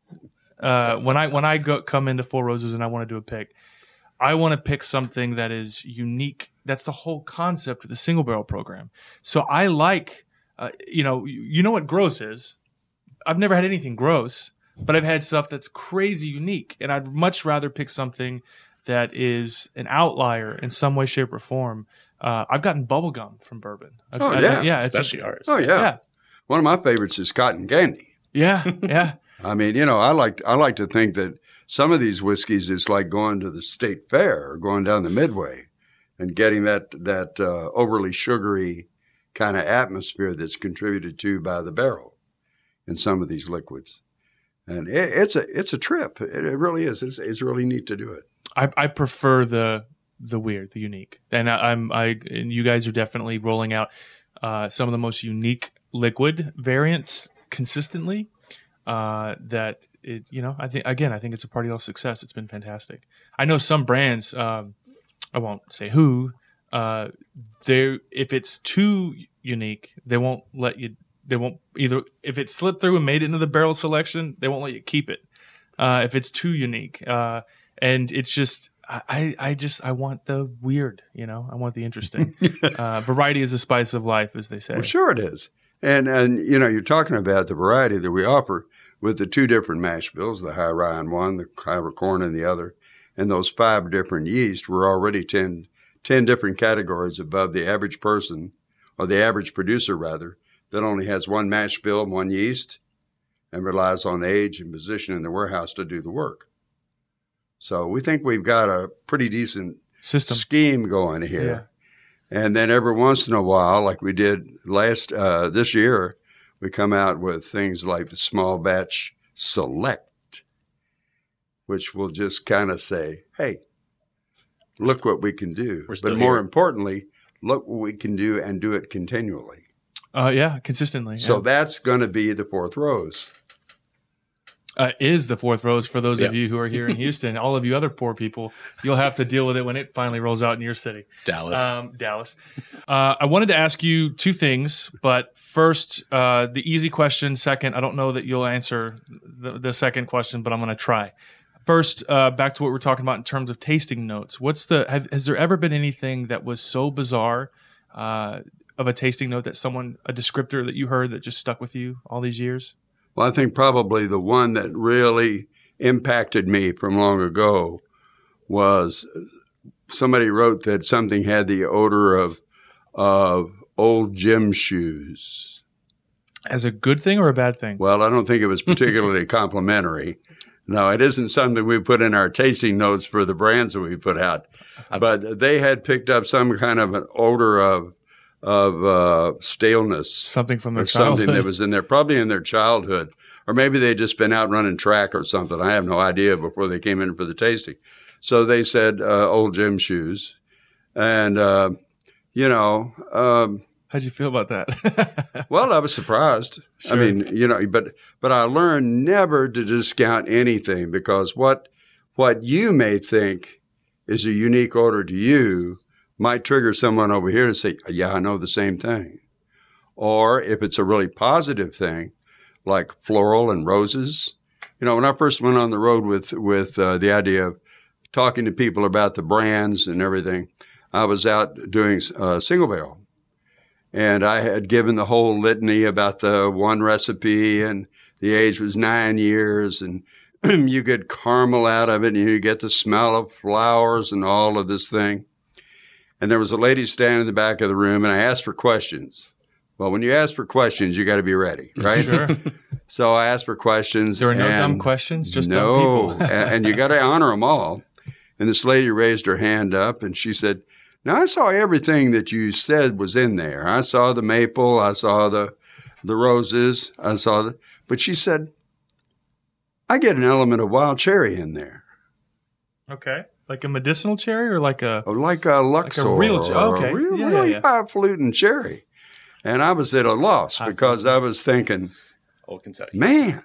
[SPEAKER 1] uh, when I when I go come into Four Roses and I want to do a pick, I want to pick something that is unique. That's the whole concept of the single barrel program. So I like, uh, you know, you, you know what gross is. I've never had anything gross, but I've had stuff that's crazy unique, and I'd much rather pick something that is an outlier in some way, shape, or form. Uh, I've gotten bubblegum from bourbon. I,
[SPEAKER 2] Oh,
[SPEAKER 1] I,
[SPEAKER 2] yeah.
[SPEAKER 1] yeah, it's
[SPEAKER 3] especially
[SPEAKER 1] a,
[SPEAKER 3] ours.
[SPEAKER 2] Oh, yeah.
[SPEAKER 1] yeah,
[SPEAKER 2] One of my favorites is cotton candy.
[SPEAKER 1] yeah, yeah.
[SPEAKER 2] I mean, you know, I like I like to think that some of these whiskeys, it's like going to the state fair or going down the Midway and getting that that uh, overly sugary kind of atmosphere that's contributed to by the barrel in some of these liquids. And it, it's a it's a trip. It, it really is. It's, it's really neat to do it.
[SPEAKER 1] I, I prefer the the weird, the unique, and I, I'm I and you guys are definitely rolling out uh, some of the most unique liquid variants consistently. Uh, that it, you know, I think again, I think it's a party of success. It's been fantastic. I know some brands, um, I won't say who, uh, they if it's too unique, they won't let you. They won't either if it slipped through and made it into the barrel selection, they won't let you keep it. Uh, if it's too unique, uh, and it's just. I, I just I want the weird, you know. I want the interesting. uh, variety is the spice of life, as they say.
[SPEAKER 2] Well, sure it is. And, and you know, you're talking about the variety that we offer with the two different mash bills, the high rye in one, the high corn in the other, and those five different yeast. We're already ten, ten different categories above the average person, or the average producer, rather, that only has one mash bill and one yeast and relies on age and position in the warehouse to do the work. So we think we've got a pretty decent
[SPEAKER 1] System
[SPEAKER 2] scheme going here. Yeah. And then every once in a while, like we did last uh, this year, we come out with things like the small batch select, which will just kind of say, hey, look what we can do.
[SPEAKER 3] We're still
[SPEAKER 2] But more
[SPEAKER 3] here.
[SPEAKER 2] importantly, look what we can do and do it continually.
[SPEAKER 1] Uh, yeah, consistently.
[SPEAKER 2] So
[SPEAKER 1] yeah.
[SPEAKER 2] that's going to be the fourth rose.
[SPEAKER 1] uh, is the fourth rose for those of
[SPEAKER 3] Yeah.
[SPEAKER 1] you who are here in Houston. All of you other poor people, you'll have to deal with it when it finally rolls out in your city.
[SPEAKER 3] Dallas.
[SPEAKER 1] Um, Dallas. Uh, I wanted to ask you two things, but first, uh, the easy question. Second, I don't know that you'll answer the, the second question, but I'm going to try. First, uh, back to what we're talking about in terms of tasting notes. What's the? Have, has there ever been anything that was so bizarre, uh, of a tasting note that someone, a descriptor that you heard that just stuck with you all these years?
[SPEAKER 2] Well, I think probably the one that really impacted me from long ago was somebody wrote that something had the odor of of old gym shoes.
[SPEAKER 1] As a good thing or a bad thing?
[SPEAKER 2] Well, I don't think it was particularly complimentary. No, it isn't something we put in our tasting notes for the brands that we put out. But they had picked up some kind of an odor of of uh, staleness.
[SPEAKER 1] Something from their
[SPEAKER 2] or
[SPEAKER 1] childhood.
[SPEAKER 2] something that was in there, probably in their childhood. Or maybe they'd just been out running track or something. I have no idea before they came in for the tasting. So they said uh, old gym shoes. And, uh, you know. Um,
[SPEAKER 1] How'd you feel about that?
[SPEAKER 2] Well, I was surprised.
[SPEAKER 1] Sure.
[SPEAKER 2] I mean, you know, but but I learned never to discount anything, because what what you may think is a unique odor to you might trigger someone over here to say, yeah, I know the same thing. Or if it's a really positive thing, like floral and roses. You know, when I first went on the road with, with uh, the idea of talking to people about the brands and everything, I was out doing uh, single barrel. And I had given the whole litany about the one recipe, and the age was nine years, and you get caramel out of it, and you get the smell of flowers and all of this thing. And there was a lady standing in the back of the room, and I asked for questions. Well, when you ask for questions, you got to be ready, right?
[SPEAKER 1] Sure.
[SPEAKER 2] So I asked for questions.
[SPEAKER 1] There were no
[SPEAKER 2] and
[SPEAKER 1] dumb questions, just
[SPEAKER 2] no,
[SPEAKER 1] dumb people.
[SPEAKER 2] and, and you got to honor them all. And this lady raised her hand up, and she said, now, I saw everything that you said was in there. I saw the maple. I saw the the roses. I saw the – but she said, I get an element of wild cherry in there.
[SPEAKER 1] Okay. Like a medicinal cherry or like a –
[SPEAKER 2] Like a Luxor.
[SPEAKER 1] Like a real cherry. Okay.
[SPEAKER 2] Or a real,
[SPEAKER 1] Yeah,
[SPEAKER 2] really
[SPEAKER 1] yeah, yeah.
[SPEAKER 2] highfalutin cherry. And I was at a loss because I was thinking,
[SPEAKER 3] Old Kentucky.
[SPEAKER 2] man,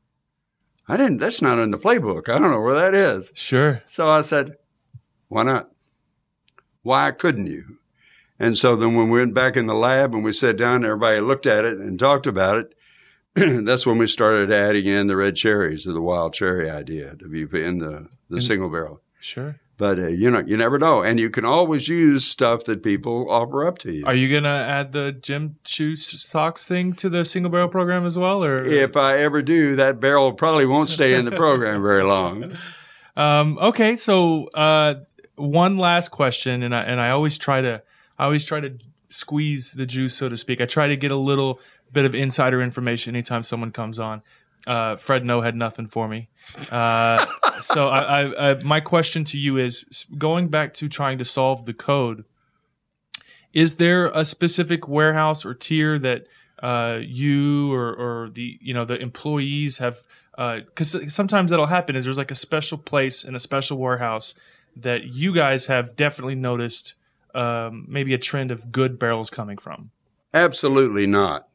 [SPEAKER 2] I didn't – that's not in the playbook. I don't know where that is.
[SPEAKER 1] Sure.
[SPEAKER 2] So I said, why not? Why couldn't you? And so then when we went back in the lab and we sat down, everybody looked at it and talked about it. That's when we started adding in the red cherries, or the wild cherry idea to be in the, the
[SPEAKER 1] And,
[SPEAKER 2] single barrel.
[SPEAKER 1] Sure.
[SPEAKER 2] But, uh, you know, you never know. And you can always use stuff that people offer up to you.
[SPEAKER 1] Are you going to add the gym shoe socks thing to the single barrel program as well? Or
[SPEAKER 2] If I ever do, that barrel probably won't stay in the program very long.
[SPEAKER 1] Um, okay. So, uh, one last question, and I and I always try to I always try to squeeze the juice, so to speak. I try to get a little bit of insider information anytime someone comes on. Uh, Fred No had nothing for me, uh, so I, I, I, my question to you is: going back to trying to solve the code, is there a specific warehouse or tier that uh, you or, or the you know the employees have? Because uh, sometimes that'll happen. Is there's like a special place in a special warehouse that you guys have definitely noticed um, maybe a trend of good barrels coming from?
[SPEAKER 2] Absolutely not.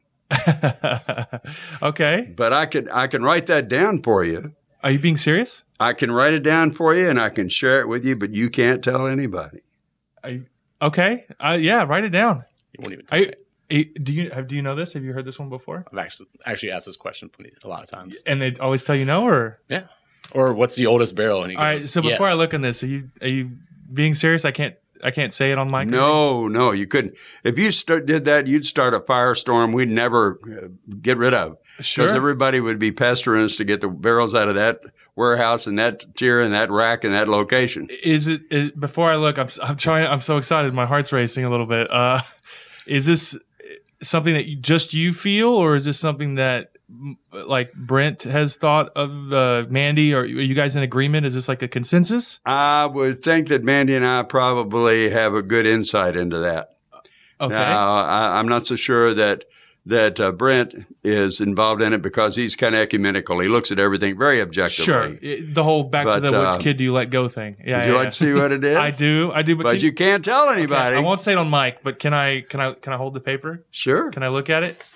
[SPEAKER 1] Okay.
[SPEAKER 2] But I could I can write that down for you.
[SPEAKER 1] Are you being serious?
[SPEAKER 2] I can write it down for you, and I can share it with you, but you can't tell anybody.
[SPEAKER 1] Are you, okay. Uh, yeah, write it down.
[SPEAKER 3] You won't even tell
[SPEAKER 1] I,
[SPEAKER 3] me.
[SPEAKER 1] I, do you have do you know this? Have you heard this one before?
[SPEAKER 3] I've actually actually asked this question plenty, a lot of times.
[SPEAKER 1] And they always tell you no, or
[SPEAKER 3] Yeah. Or what's the oldest barrel? And he
[SPEAKER 1] all right.
[SPEAKER 3] goes,
[SPEAKER 1] So before
[SPEAKER 3] yes.
[SPEAKER 1] I look on this, are you are you being serious? I can't I can't say it on mic.
[SPEAKER 2] No, no, you couldn't. If you start, did that, you'd start a firestorm we'd never uh, get rid of.
[SPEAKER 1] Sure.
[SPEAKER 2] Because everybody would be pestering us to get the barrels out of that warehouse and that tier and that rack and that location.
[SPEAKER 1] Is it, is, before I look? I'm I'm trying. I'm so excited. My heart's racing a little bit. Uh, is this something that you, just you feel, or is this something that like Brent has thought of? Uh, Mandy, or are you guys in agreement? Is this like a consensus?
[SPEAKER 2] I would think that Mandy and I probably have a good insight into that.
[SPEAKER 1] Okay.
[SPEAKER 2] Now, I, I'm not so sure that that uh, Brent is involved in it because he's kind of ecumenical. He looks at everything very objectively.
[SPEAKER 1] Sure. It- The whole back
[SPEAKER 2] But,
[SPEAKER 1] to the
[SPEAKER 2] uh,
[SPEAKER 1] which kid do you let go thing. Yeah.
[SPEAKER 2] Would you
[SPEAKER 1] yeah,
[SPEAKER 2] like
[SPEAKER 1] yeah.
[SPEAKER 2] to see what it is?
[SPEAKER 1] I do. I do. But,
[SPEAKER 2] But
[SPEAKER 1] can-
[SPEAKER 2] you can't tell
[SPEAKER 1] okay,
[SPEAKER 2] anybody.
[SPEAKER 1] I won't say it on mic, but can I? Can I? Can I hold the paper?
[SPEAKER 2] Sure.
[SPEAKER 1] Can I look at it?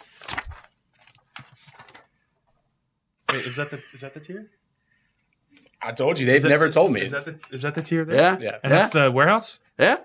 [SPEAKER 1] Wait, is that the is that the tier?
[SPEAKER 3] I told you they've
[SPEAKER 1] Is that-
[SPEAKER 3] never told me.
[SPEAKER 1] Is that the is that the tier there?
[SPEAKER 2] Yeah.
[SPEAKER 3] Yeah.
[SPEAKER 1] And
[SPEAKER 2] yeah.
[SPEAKER 1] that's the warehouse?
[SPEAKER 2] yeah.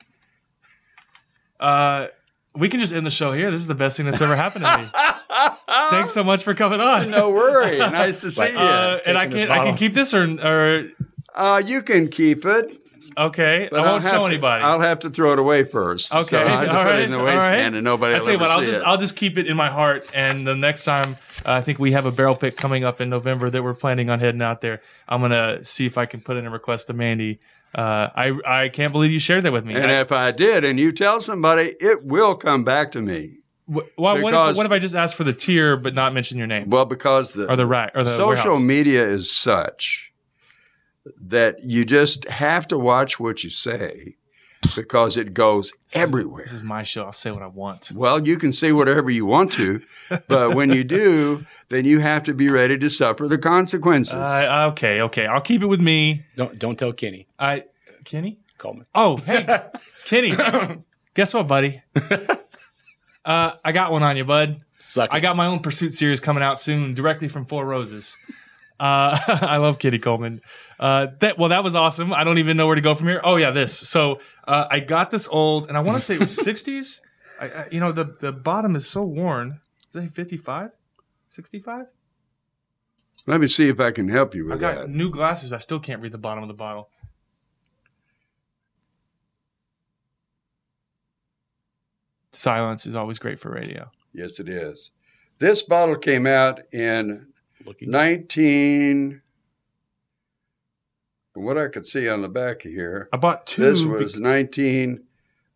[SPEAKER 1] Uh, we can just end the show here. This is the best thing that's ever happened to me. Thanks so much for coming on.
[SPEAKER 2] No worry. Nice to see you.
[SPEAKER 1] Uh, and I
[SPEAKER 3] Taking this
[SPEAKER 1] can I can
[SPEAKER 3] bottle.
[SPEAKER 1] keep this or or
[SPEAKER 2] Uh, you can keep it.
[SPEAKER 1] Okay,
[SPEAKER 2] But
[SPEAKER 1] I
[SPEAKER 2] I'll
[SPEAKER 1] won't
[SPEAKER 2] have
[SPEAKER 1] show
[SPEAKER 2] to-
[SPEAKER 1] anybody.
[SPEAKER 2] I'll have to throw it away first.
[SPEAKER 1] Okay,
[SPEAKER 2] So I'll just
[SPEAKER 1] all
[SPEAKER 2] put
[SPEAKER 1] right,
[SPEAKER 2] it in the
[SPEAKER 1] all
[SPEAKER 2] waistband
[SPEAKER 1] right.
[SPEAKER 2] and nobody
[SPEAKER 1] I'll
[SPEAKER 2] will
[SPEAKER 1] tell you
[SPEAKER 2] ever
[SPEAKER 1] what, I'll
[SPEAKER 2] see
[SPEAKER 1] just
[SPEAKER 2] it.
[SPEAKER 1] I'll just keep it in my heart, and the next time uh, I think we have a barrel pick coming up in November that we're planning on heading out there, I'm gonna see if I can put in a request to Mandy. Uh, I I can't believe you shared that with me.
[SPEAKER 2] and
[SPEAKER 1] I,
[SPEAKER 2] if I did, and you tell somebody, it will come back to me.
[SPEAKER 1] wh- why, what,
[SPEAKER 2] because-
[SPEAKER 1] if, what if I just ask for the tier but not mention your name
[SPEAKER 2] Well, because the
[SPEAKER 1] or the rack or the
[SPEAKER 2] social
[SPEAKER 1] warehouse?
[SPEAKER 2] media is such that you just have to watch what you say because it goes everywhere.
[SPEAKER 1] This is my show. I'll say what I want.
[SPEAKER 2] Well, you can say whatever you want to, but when you do, then you have to be ready to suffer the consequences.
[SPEAKER 1] Uh, okay, okay. I'll keep it with me.
[SPEAKER 3] Don't don't tell Kenny.
[SPEAKER 1] I Kenny.
[SPEAKER 3] Call me.
[SPEAKER 1] Oh, hey, Kenny. Guess what, buddy? Uh, I got one on you, bud.
[SPEAKER 3] Suck it.
[SPEAKER 1] I got my own Pursuit series coming out soon, directly from Four Roses. Uh, I love Kenny Coleman. Uh, that well, that was awesome. I don't even know where to go from here. Oh yeah, this. So uh, I got this old, and I want to say it was sixties. I, I, you know, the the bottom is so worn. Is it fifty-five? sixty-five?
[SPEAKER 2] Let me see if I can help you
[SPEAKER 1] I
[SPEAKER 2] with
[SPEAKER 1] got
[SPEAKER 2] that.
[SPEAKER 1] new glasses. I still can't read the bottom of the bottle. Silence is always great for radio.
[SPEAKER 2] Yes, it is. This bottle came out in
[SPEAKER 3] Looking
[SPEAKER 2] nineteen. From what I could see on the back here,
[SPEAKER 1] I bought two.
[SPEAKER 2] this was
[SPEAKER 1] bec-
[SPEAKER 2] nineteen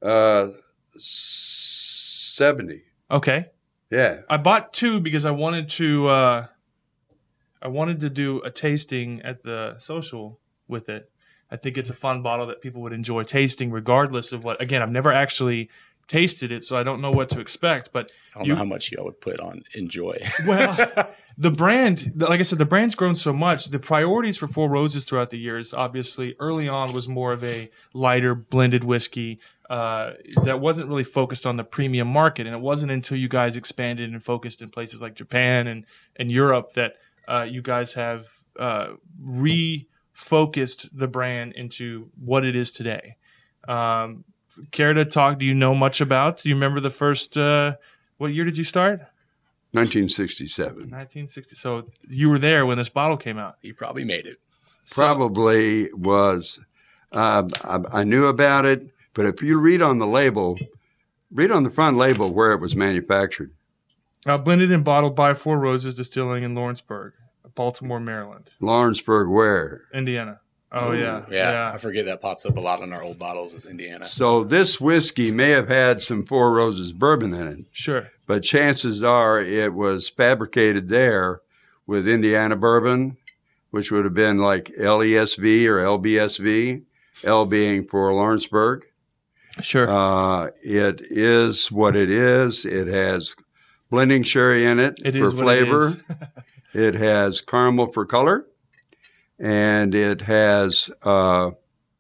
[SPEAKER 2] seventy.
[SPEAKER 1] okay.
[SPEAKER 2] Yeah.
[SPEAKER 1] I bought two because I wanted to. Uh, I wanted to do a tasting at the social with it. I think it's a fun bottle that people would enjoy tasting, regardless of what. Again, I've never actually tasted it, so I don't know what to expect. But
[SPEAKER 3] I don't
[SPEAKER 1] you-
[SPEAKER 3] know how much y'all would put on enjoy.
[SPEAKER 1] well, the brand, like I said, the brand's grown so much. The priorities for Four Roses throughout the years, obviously, early on was more of a lighter blended whiskey uh, that wasn't really focused on the premium market. And it wasn't until you guys expanded and focused in places like Japan and, and Europe that uh, you guys have uh, refocused the brand into what it is today. Um, care to talk? Do you know much about? Do you remember the first? Uh, what year did you start?
[SPEAKER 2] nineteen sixty-seven.
[SPEAKER 1] nineteen sixty. So you were there when this bottle came out.
[SPEAKER 3] You probably made it.
[SPEAKER 1] So-
[SPEAKER 2] Probably was. Uh, I, I knew about it, but if you read on the label, read on the front label where it was manufactured.
[SPEAKER 1] Uh, blended and bottled by Four Roses Distilling in Lawrenceburg, Baltimore, Maryland,
[SPEAKER 2] Lawrenceburg, where?
[SPEAKER 1] Indiana. Oh
[SPEAKER 3] Ooh,
[SPEAKER 1] yeah,
[SPEAKER 3] yeah. I forget that pops up a lot on our old bottles is Indiana.
[SPEAKER 2] So this whiskey may have had some Four Roses bourbon in it,
[SPEAKER 1] Sure.
[SPEAKER 2] but chances are it was fabricated there with Indiana bourbon, which would have been like L E S V or L B S V, L being for Lawrenceburg.
[SPEAKER 1] Sure.
[SPEAKER 2] Uh, it is what it is. It has blending sherry in it,
[SPEAKER 1] it
[SPEAKER 2] for
[SPEAKER 1] is what
[SPEAKER 2] flavor.
[SPEAKER 1] it is.
[SPEAKER 2] It has caramel for color, and it has uh,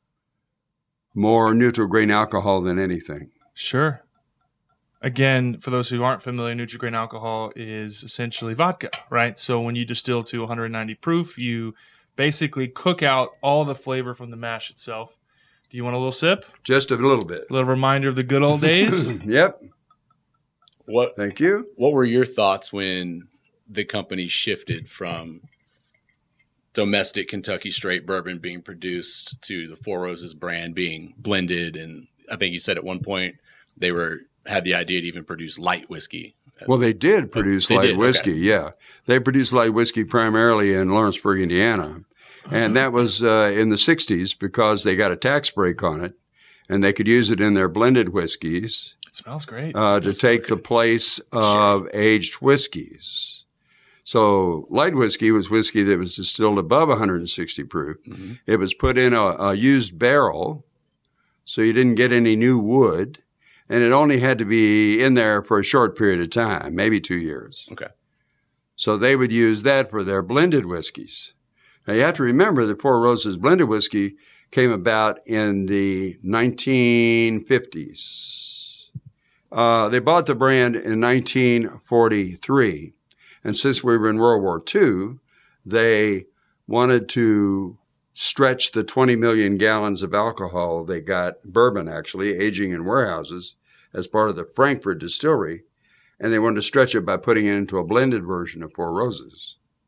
[SPEAKER 2] more neutral grain alcohol than anything.
[SPEAKER 1] Sure. Again, for those who aren't familiar, Nutri-Grain alcohol is essentially vodka, right? So when you distill to one hundred ninety proof, you basically cook out all the flavor from the mash itself. Do you want a little sip?
[SPEAKER 2] Just a little bit.
[SPEAKER 1] A little reminder of the good old days?
[SPEAKER 2] Yep.
[SPEAKER 3] What
[SPEAKER 2] Thank you.
[SPEAKER 3] What were your thoughts when the company shifted from domestic Kentucky straight bourbon being produced to the Four Roses brand being blended? And I think you said at one point they were had the idea to even produce light whiskey.
[SPEAKER 2] Well, they did produce
[SPEAKER 3] They
[SPEAKER 2] light
[SPEAKER 3] did, okay.
[SPEAKER 2] whiskey. Yeah, they produced light whiskey primarily in Lawrenceburg, Indiana, and that was uh, in the sixties because they got a tax break on it, and they could use it in their blended whiskeys
[SPEAKER 1] It smells great.
[SPEAKER 2] uh, to take the place of aged whiskeys. So light whiskey was whiskey that was distilled above one hundred sixty proof.
[SPEAKER 3] Mm-hmm.
[SPEAKER 2] It was put in a, a used barrel, so you didn't get any new wood. And it only had to be in there for a short period of time, maybe two years.
[SPEAKER 3] Okay.
[SPEAKER 2] So they would use that for their blended whiskeys. Now you have to remember that Four Roses blended whiskey came about in the nineteen fifties. Uh, they bought the brand in nineteen forty-three. And since we were in World War Two, they wanted to stretch the twenty million gallons of alcohol they got, bourbon actually, aging in warehouses as part of the Frankfurt distillery. And they wanted to stretch it by putting it into a blended version of Four Roses.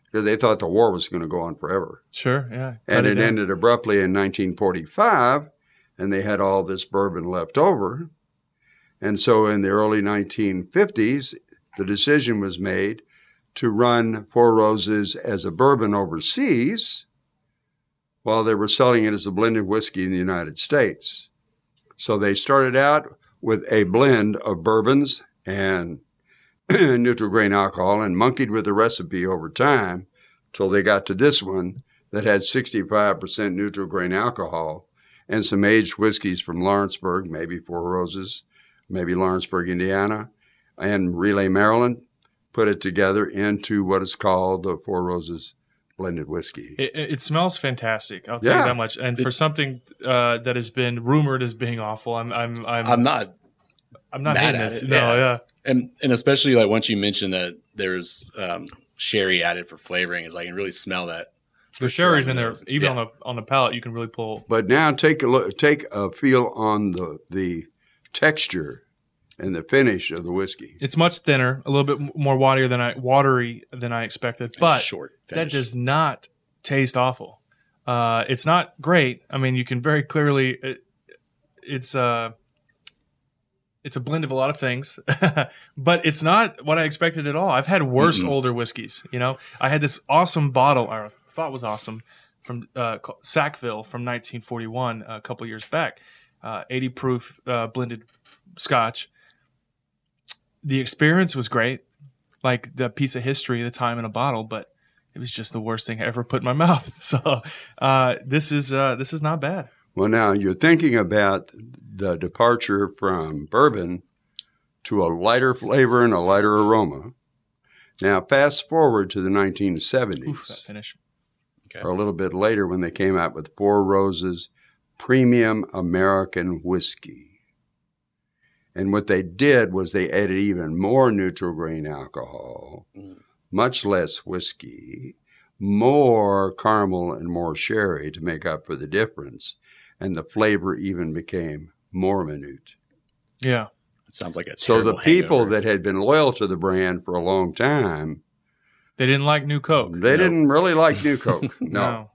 [SPEAKER 2] because they thought the war was going to go on forever.
[SPEAKER 1] Sure, yeah.
[SPEAKER 2] And
[SPEAKER 1] Cut
[SPEAKER 2] it
[SPEAKER 1] down.
[SPEAKER 2] ended abruptly in nineteen forty-five, and they had all this bourbon left over. And so in the early nineteen fifties, the decision was made to run Four Roses as a bourbon overseas while they were selling it as a blended whiskey in the United States. So they started out with a blend of bourbons and neutral grain alcohol and monkeyed with the recipe over time till they got to this one that had sixty-five percent neutral grain alcohol and some aged whiskeys from Lawrenceburg, maybe Four Roses, maybe Lawrenceburg, Indiana, and Relay, Maryland, put it together into what is called the Four Roses blended whiskey.
[SPEAKER 1] It, it smells fantastic. I'll tell
[SPEAKER 2] Yeah.
[SPEAKER 1] you that much. And for something uh, that has been rumored as being awful, I'm I'm I'm,
[SPEAKER 3] I'm not,
[SPEAKER 1] I'm not
[SPEAKER 3] mad
[SPEAKER 1] hating
[SPEAKER 3] at
[SPEAKER 1] this.
[SPEAKER 3] it,
[SPEAKER 1] No,
[SPEAKER 3] yeah.
[SPEAKER 1] yeah.
[SPEAKER 3] and and especially like once you mentioned that there's um, sherry added for flavoring, is I can really smell that.
[SPEAKER 1] The
[SPEAKER 3] for sure
[SPEAKER 1] sherry's
[SPEAKER 3] on
[SPEAKER 1] in there.
[SPEAKER 3] those.
[SPEAKER 1] Even
[SPEAKER 3] Yeah.
[SPEAKER 1] on the on the palate, you can really pull.
[SPEAKER 2] But now take a look, take a feel on the the texture and the finish of the whiskey.
[SPEAKER 1] It's much thinner, a little bit m- more watery than I watery than I expected,
[SPEAKER 3] And
[SPEAKER 1] but
[SPEAKER 3] short
[SPEAKER 1] that
[SPEAKER 3] finish.
[SPEAKER 1] does not taste awful. Uh, it's not great. I mean, you can very clearly. It, it's uh it's a blend of a lot of things, but it's not what I expected at all. I've had worse
[SPEAKER 3] Mm-mm.
[SPEAKER 1] older whiskeys. You know, I had this awesome bottle, or I thought was awesome, from uh, called Sackville from nineteen forty-one, a couple years back, uh, eighty proof uh, blended Scotch. The experience was great, like the piece of history, the time in a bottle, but it was just the worst thing I ever put in my mouth. So uh, this is uh, this is not bad.
[SPEAKER 2] Well, now you're thinking about the departure from bourbon to a lighter flavor and a lighter aroma. Now, fast forward to the nineteen seventies,
[SPEAKER 1] Oof, that finish.
[SPEAKER 3] Okay.
[SPEAKER 2] or a little bit later when they came out with Four Roses Premium American Whiskey. And what they did was they added even more neutral grain alcohol,
[SPEAKER 3] Mm.
[SPEAKER 2] much less whiskey, more caramel and more sherry to make up for the difference. And the flavor even became more minute.
[SPEAKER 1] Yeah.
[SPEAKER 3] It sounds like a
[SPEAKER 2] So the
[SPEAKER 3] terrible
[SPEAKER 2] people
[SPEAKER 3] hangover.
[SPEAKER 2] that had been loyal to the brand for a long time,
[SPEAKER 1] They didn't like New Coke.
[SPEAKER 2] they
[SPEAKER 3] No.
[SPEAKER 2] didn't really like New Coke. No.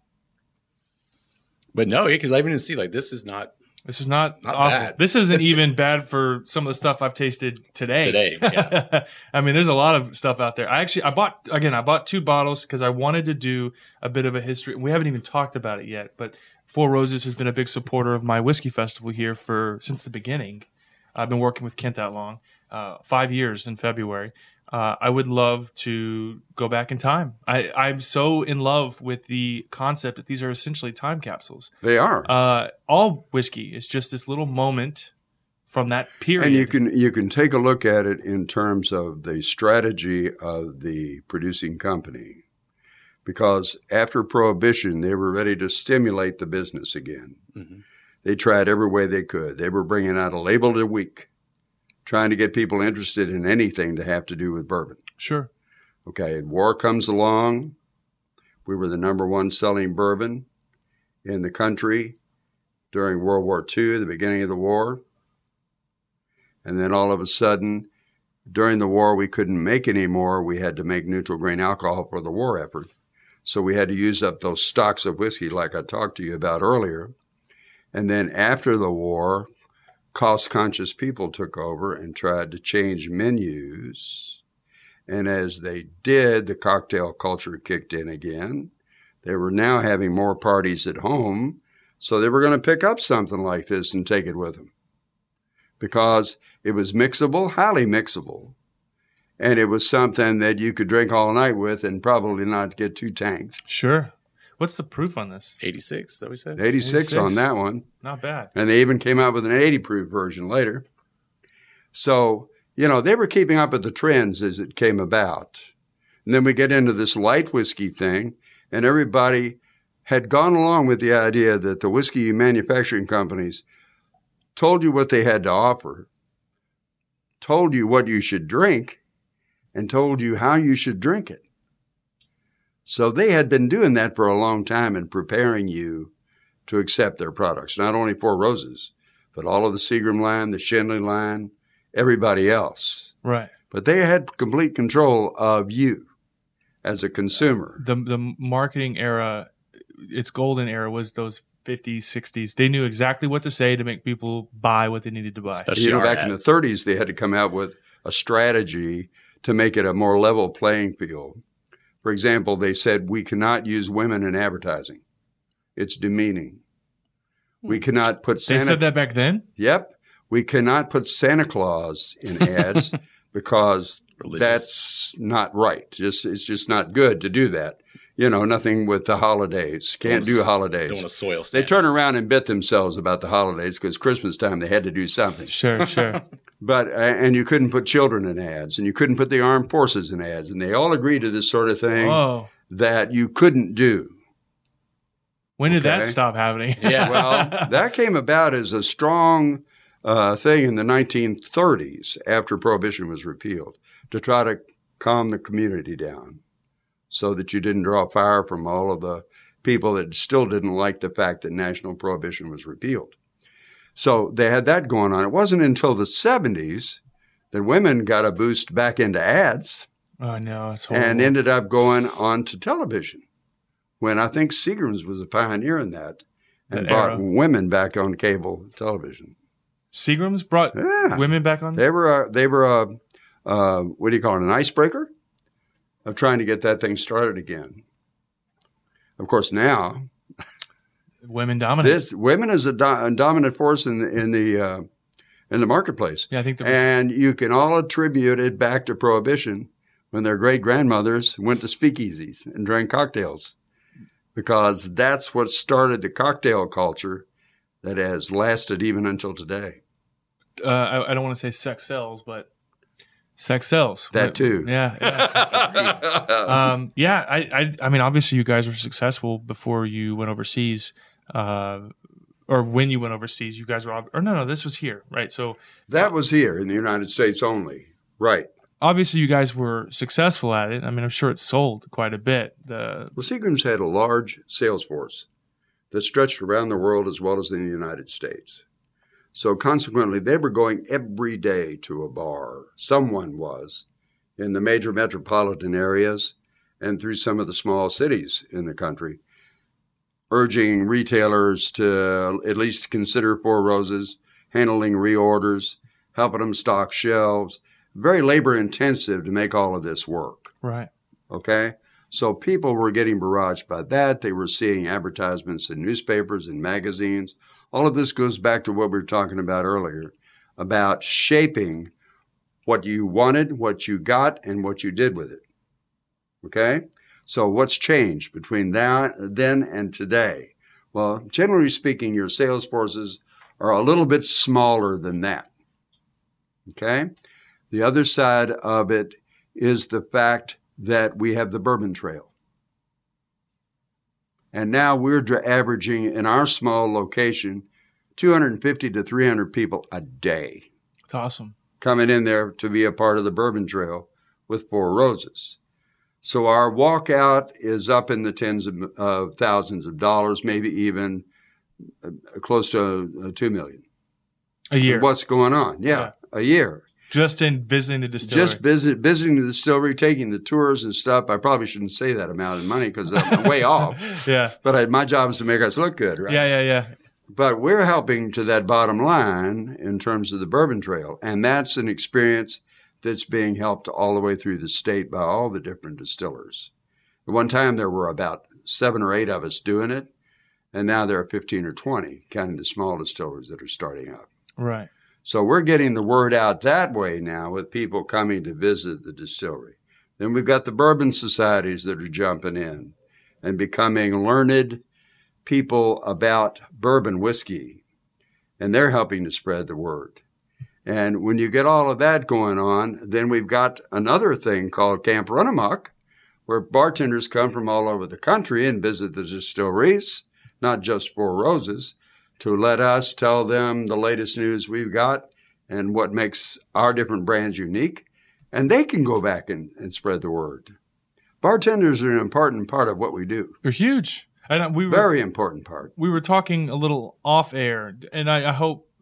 [SPEAKER 3] But no, because I even didn't see like this is not
[SPEAKER 1] This is not,
[SPEAKER 3] Not
[SPEAKER 1] awful.
[SPEAKER 3] bad.
[SPEAKER 1] This isn't
[SPEAKER 3] It's-
[SPEAKER 1] even bad for some of the stuff I've tasted today.
[SPEAKER 3] Today, yeah.
[SPEAKER 1] I mean, there's a lot of stuff out there. I actually, I bought, again, I bought two bottles because I wanted to do a bit of a history. We haven't even talked about it yet, but Four Roses has been a big supporter of my whiskey festival here for since the beginning. I've been working with Kent that long, uh, five years in February. Uh, I would love to go back in time. I, I'm so in love with the concept that these are essentially time capsules.
[SPEAKER 2] They are.
[SPEAKER 1] Uh, all whiskey is just this little moment from that period.
[SPEAKER 2] And you can you can take a look at it in terms of the strategy of the producing company. Because after Prohibition, they were ready to stimulate the business again.
[SPEAKER 3] Mhm.
[SPEAKER 2] They tried every way they could. They were bringing out a label a week, trying to get people interested in anything to have to do with bourbon.
[SPEAKER 1] Sure.
[SPEAKER 2] Okay, war comes along. We were the number one selling bourbon in the country during World War Two, the beginning of the war. And then all of a sudden, during the war, we couldn't make any more. We had to make neutral grain alcohol for the war effort. So we had to use up those stocks of whiskey like I talked to you about earlier. And then after the war, cost-conscious people took over and tried to change menus. And as they did, the cocktail culture kicked in again. They were now having more parties at home, so they were going to pick up something like this and take it with them. Because it was mixable, highly mixable. And it was something that you could drink all night with and probably not get too tanked.
[SPEAKER 1] Sure. What's the proof on this?
[SPEAKER 3] eighty-six, is that what we said?
[SPEAKER 2] eighty-six on
[SPEAKER 1] eighty-six.
[SPEAKER 2] that one.
[SPEAKER 1] Not bad.
[SPEAKER 2] And they even came out with an eighty proof version later. So, you know, they were keeping up with the trends as it came about. And then we get into this light whiskey thing, and everybody had gone along with the idea that the whiskey manufacturing companies told you what they had to offer, told you what you should drink, and told you how you should drink it. So they had been doing that for a long time and preparing you to accept their products, not only Four Roses, but all of the Seagram line, the Shenley line, everybody else.
[SPEAKER 1] Right.
[SPEAKER 2] But they had complete control of you as a consumer.
[SPEAKER 1] The the marketing era, its golden era was those fifties, sixties. They knew exactly what to say to make people buy what they needed to buy.
[SPEAKER 3] Especially
[SPEAKER 2] You know,
[SPEAKER 3] our
[SPEAKER 2] back in the
[SPEAKER 3] ads.
[SPEAKER 2] thirties, they had to come out with a strategy to make it a more level playing field. For example, they said, we cannot use women in advertising. It's demeaning. We cannot put
[SPEAKER 1] They
[SPEAKER 2] Santa...
[SPEAKER 1] said that back then?
[SPEAKER 2] Yep. We cannot put Santa Claus in ads because
[SPEAKER 3] Religious.
[SPEAKER 2] that's not right. Just It's just not good to do that. You know, nothing with the holidays. Can't
[SPEAKER 3] Don't
[SPEAKER 2] do
[SPEAKER 3] wanna-
[SPEAKER 2] holidays.
[SPEAKER 3] Don't want to soil
[SPEAKER 2] They
[SPEAKER 3] Santa.
[SPEAKER 2] turn around and bit themselves about the holidays because Christmas time they had to do something.
[SPEAKER 1] Sure, sure.
[SPEAKER 2] But uh, and you couldn't put children in ads, and you couldn't put the armed forces in ads, and they all agreed to this sort of thing
[SPEAKER 1] Oh,
[SPEAKER 2] that you couldn't do.
[SPEAKER 1] when did that
[SPEAKER 2] Okay.
[SPEAKER 1] stop happening?
[SPEAKER 3] Yeah.
[SPEAKER 2] Well, that came about as a strong uh, thing in the nineteen thirties after Prohibition was repealed to try to calm the community down so that you didn't draw fire from all of the people that still didn't like the fact that national prohibition was repealed. So they had that going on. It wasn't until the seventies that women got a boost back into ads
[SPEAKER 1] Oh no, it's horrible.
[SPEAKER 2] and ended up going on to television when I think Seagram's was a pioneer in that and
[SPEAKER 1] That
[SPEAKER 2] brought
[SPEAKER 1] era.
[SPEAKER 2] women back on cable television.
[SPEAKER 1] Seagram's brought
[SPEAKER 2] Yeah.
[SPEAKER 1] women back on.
[SPEAKER 2] They were a, they were a, uh, what do you call it, an icebreaker of trying to get that thing started again. Of course, now
[SPEAKER 1] Women dominate.
[SPEAKER 2] this women is a, do- a dominant force in the, in the uh, in the marketplace,
[SPEAKER 1] yeah, I think there was.
[SPEAKER 2] and you can all attribute it back to Prohibition when their great grandmothers went to speakeasies and drank cocktails, because that's what started the cocktail culture that has lasted even until today.
[SPEAKER 1] uh, I, I don't want to say sex sells, but sex sells.
[SPEAKER 2] That
[SPEAKER 1] But-
[SPEAKER 2] too.
[SPEAKER 1] Yeah. yeah. um, yeah. I, I. I mean, obviously, you guys were successful before you went overseas, uh, or when you went overseas. You guys were. ob- Or no, no, this was here, right? So
[SPEAKER 2] That was here in the United States only. Right.
[SPEAKER 1] obviously, you guys were successful at it. I mean, I'm sure it sold quite a bit. The
[SPEAKER 2] Well, Seagram's had a large sales force that stretched around the world as well as in the United States. So consequently, they were going every day to a bar. Someone was in the major metropolitan areas and through some of the small cities in the country, urging retailers to at least consider Four Roses, handling reorders, helping them stock shelves. Very labor intensive to make all of this work.
[SPEAKER 1] right.
[SPEAKER 2] Okay? So people were getting barraged by that. They were seeing advertisements in newspapers and magazines. All of this goes back to what we were talking about earlier about shaping what you wanted, what you got, and what you did with it. Okay? So what's changed between that, then and today? Well, generally speaking, your sales forces are a little bit smaller than that. Okay? The other side of it is the fact that we have the Bourbon Trail. And now we're dr- averaging in our small location two hundred fifty to three hundred people a day
[SPEAKER 1] It's awesome.
[SPEAKER 2] coming in there to be a part of the Bourbon Trail with Four Roses. So our walkout is up in the tens of uh, thousands of dollars, maybe even uh, close to uh, two million.
[SPEAKER 1] A year.
[SPEAKER 2] What's going on? Yeah,
[SPEAKER 1] Yeah.
[SPEAKER 2] a year.
[SPEAKER 1] Just in visiting the distillery.
[SPEAKER 2] Just visit, visiting the distillery, taking the tours and stuff. I probably shouldn't say that amount of money because I'm way off.
[SPEAKER 1] yeah.
[SPEAKER 2] But I, my job is to make us look good, right?
[SPEAKER 1] Yeah, yeah, yeah.
[SPEAKER 2] But we're helping to that bottom line in terms of the Bourbon Trail. And that's an experience that's being helped all the way through the state by all the different distillers. At one time, there were about seven or eight of us doing it. And now there are fifteen or twenty, counting the small distillers that are starting up.
[SPEAKER 1] Right.
[SPEAKER 2] So we're getting the word out that way now with people coming to visit the distillery. Then we've got the bourbon societies that are jumping in and becoming learned people about bourbon whiskey, and they're helping to spread the word. And when you get all of that going on, then we've got another thing called Camp Run Amok, where bartenders come from all over the country and visit the distilleries, not just Four Roses, to let us tell them the latest news we've got and what makes our different brands unique. And they can go back and, and spread the word. Bartenders are an important part of what we do.
[SPEAKER 1] They're huge. I don't, we were,
[SPEAKER 2] Very important part.
[SPEAKER 1] we were talking a little off air, and I, I hope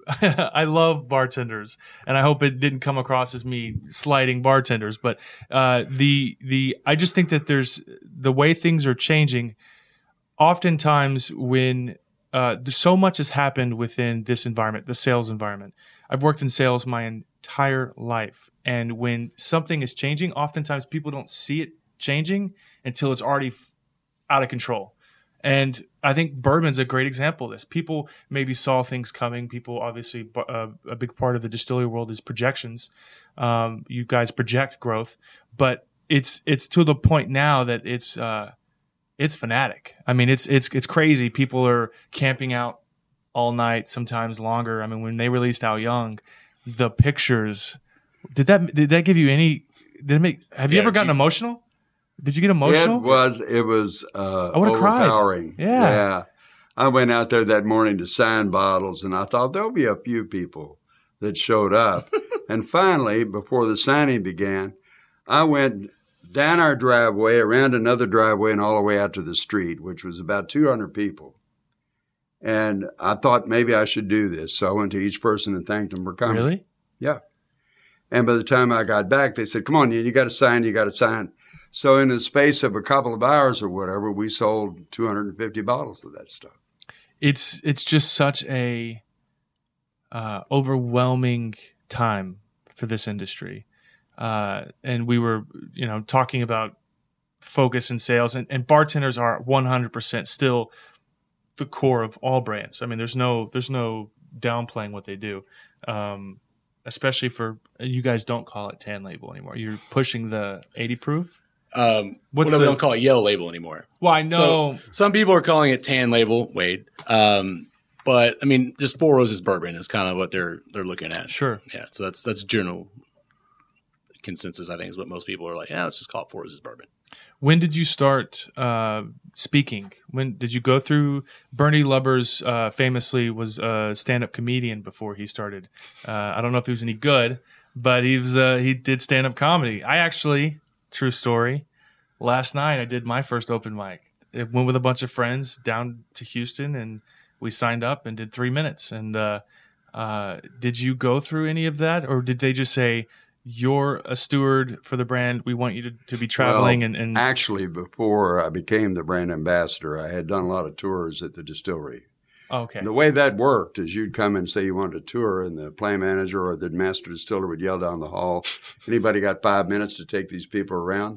[SPEAKER 1] I love bartenders, and I hope it didn't come across as me slighting bartenders. But uh, the the I just think that there's the way things are changing. Oftentimes, when uh, so much has happened within this environment, the sales environment. I've worked in sales my entire life, and when something is changing, oftentimes people don't see it changing until it's already f- out of control. And I think bourbon's a great example of this. People maybe saw things coming. People, obviously, uh, a big part of the distillery world is projections. Um, you guys project growth, but it's it's to the point now that it's uh, it's fanatic. I mean, it's it's it's crazy. People are camping out all night, sometimes longer. I mean, when they released Al Young, the pictures did that did that give you any? Did it make? Have you
[SPEAKER 3] Yeah,
[SPEAKER 1] ever gotten
[SPEAKER 3] you-
[SPEAKER 1] emotional? Did you get emotional?
[SPEAKER 2] It was it was uh,
[SPEAKER 1] I would've cried.
[SPEAKER 2] overpowering.
[SPEAKER 1] Yeah.
[SPEAKER 2] yeah. I went out there that morning to sign bottles, and I thought there'll be a few people that showed up. And finally, before the signing began, I went down our driveway, around another driveway, and all the way out to the street, which was about two hundred people. And I thought maybe I should do this, so I went to each person and thanked them for coming.
[SPEAKER 1] Really?
[SPEAKER 2] Yeah. And by the time I got back, they said, "Come on, you got to sign, you got to sign." So in the space of a couple of hours or whatever, we sold two hundred fifty bottles of that stuff.
[SPEAKER 1] It's it's just such a uh, overwhelming time for this industry, uh, and we were you know talking about focus in sales, and, and bartenders are one hundred percent still the core of all brands. I mean, there's no there's no downplaying what they do, um, especially for you guys don't call it tan label anymore. You're pushing the eighty proof.
[SPEAKER 3] Um,
[SPEAKER 1] What's
[SPEAKER 3] what
[SPEAKER 1] the-
[SPEAKER 3] we don't call it yellow label anymore.
[SPEAKER 1] Well, I know.
[SPEAKER 3] So some people are calling it tan label, Wade. Um, but I mean, just Four Roses bourbon is kind of what they're they're looking at.
[SPEAKER 1] Sure.
[SPEAKER 3] Yeah. So that's that's general consensus. I think is what most people are like. Yeah, let's just call it Four Roses bourbon.
[SPEAKER 1] When did you start uh, speaking? When did you go through? Bernie Lubbers uh, famously was a stand-up comedian before he started. Uh, I don't know if he was any good, but he was uh, he did stand-up comedy. I actually, true story, last night I did my first open mic. I went with a bunch of friends down to Houston, and we signed up and did three minutes. And uh, uh, did you go through any of that, or did they just say, "You're a steward for the brand. We want you to, to be traveling"?
[SPEAKER 2] Well,
[SPEAKER 1] and, and
[SPEAKER 2] actually, before I became the brand ambassador, I had done a lot of tours at the distillery.
[SPEAKER 1] okay,
[SPEAKER 2] The way that worked is you'd come and say you wanted a tour, and the plant manager or the master distiller would yell down the hall, "Anybody got five minutes to take these people around?"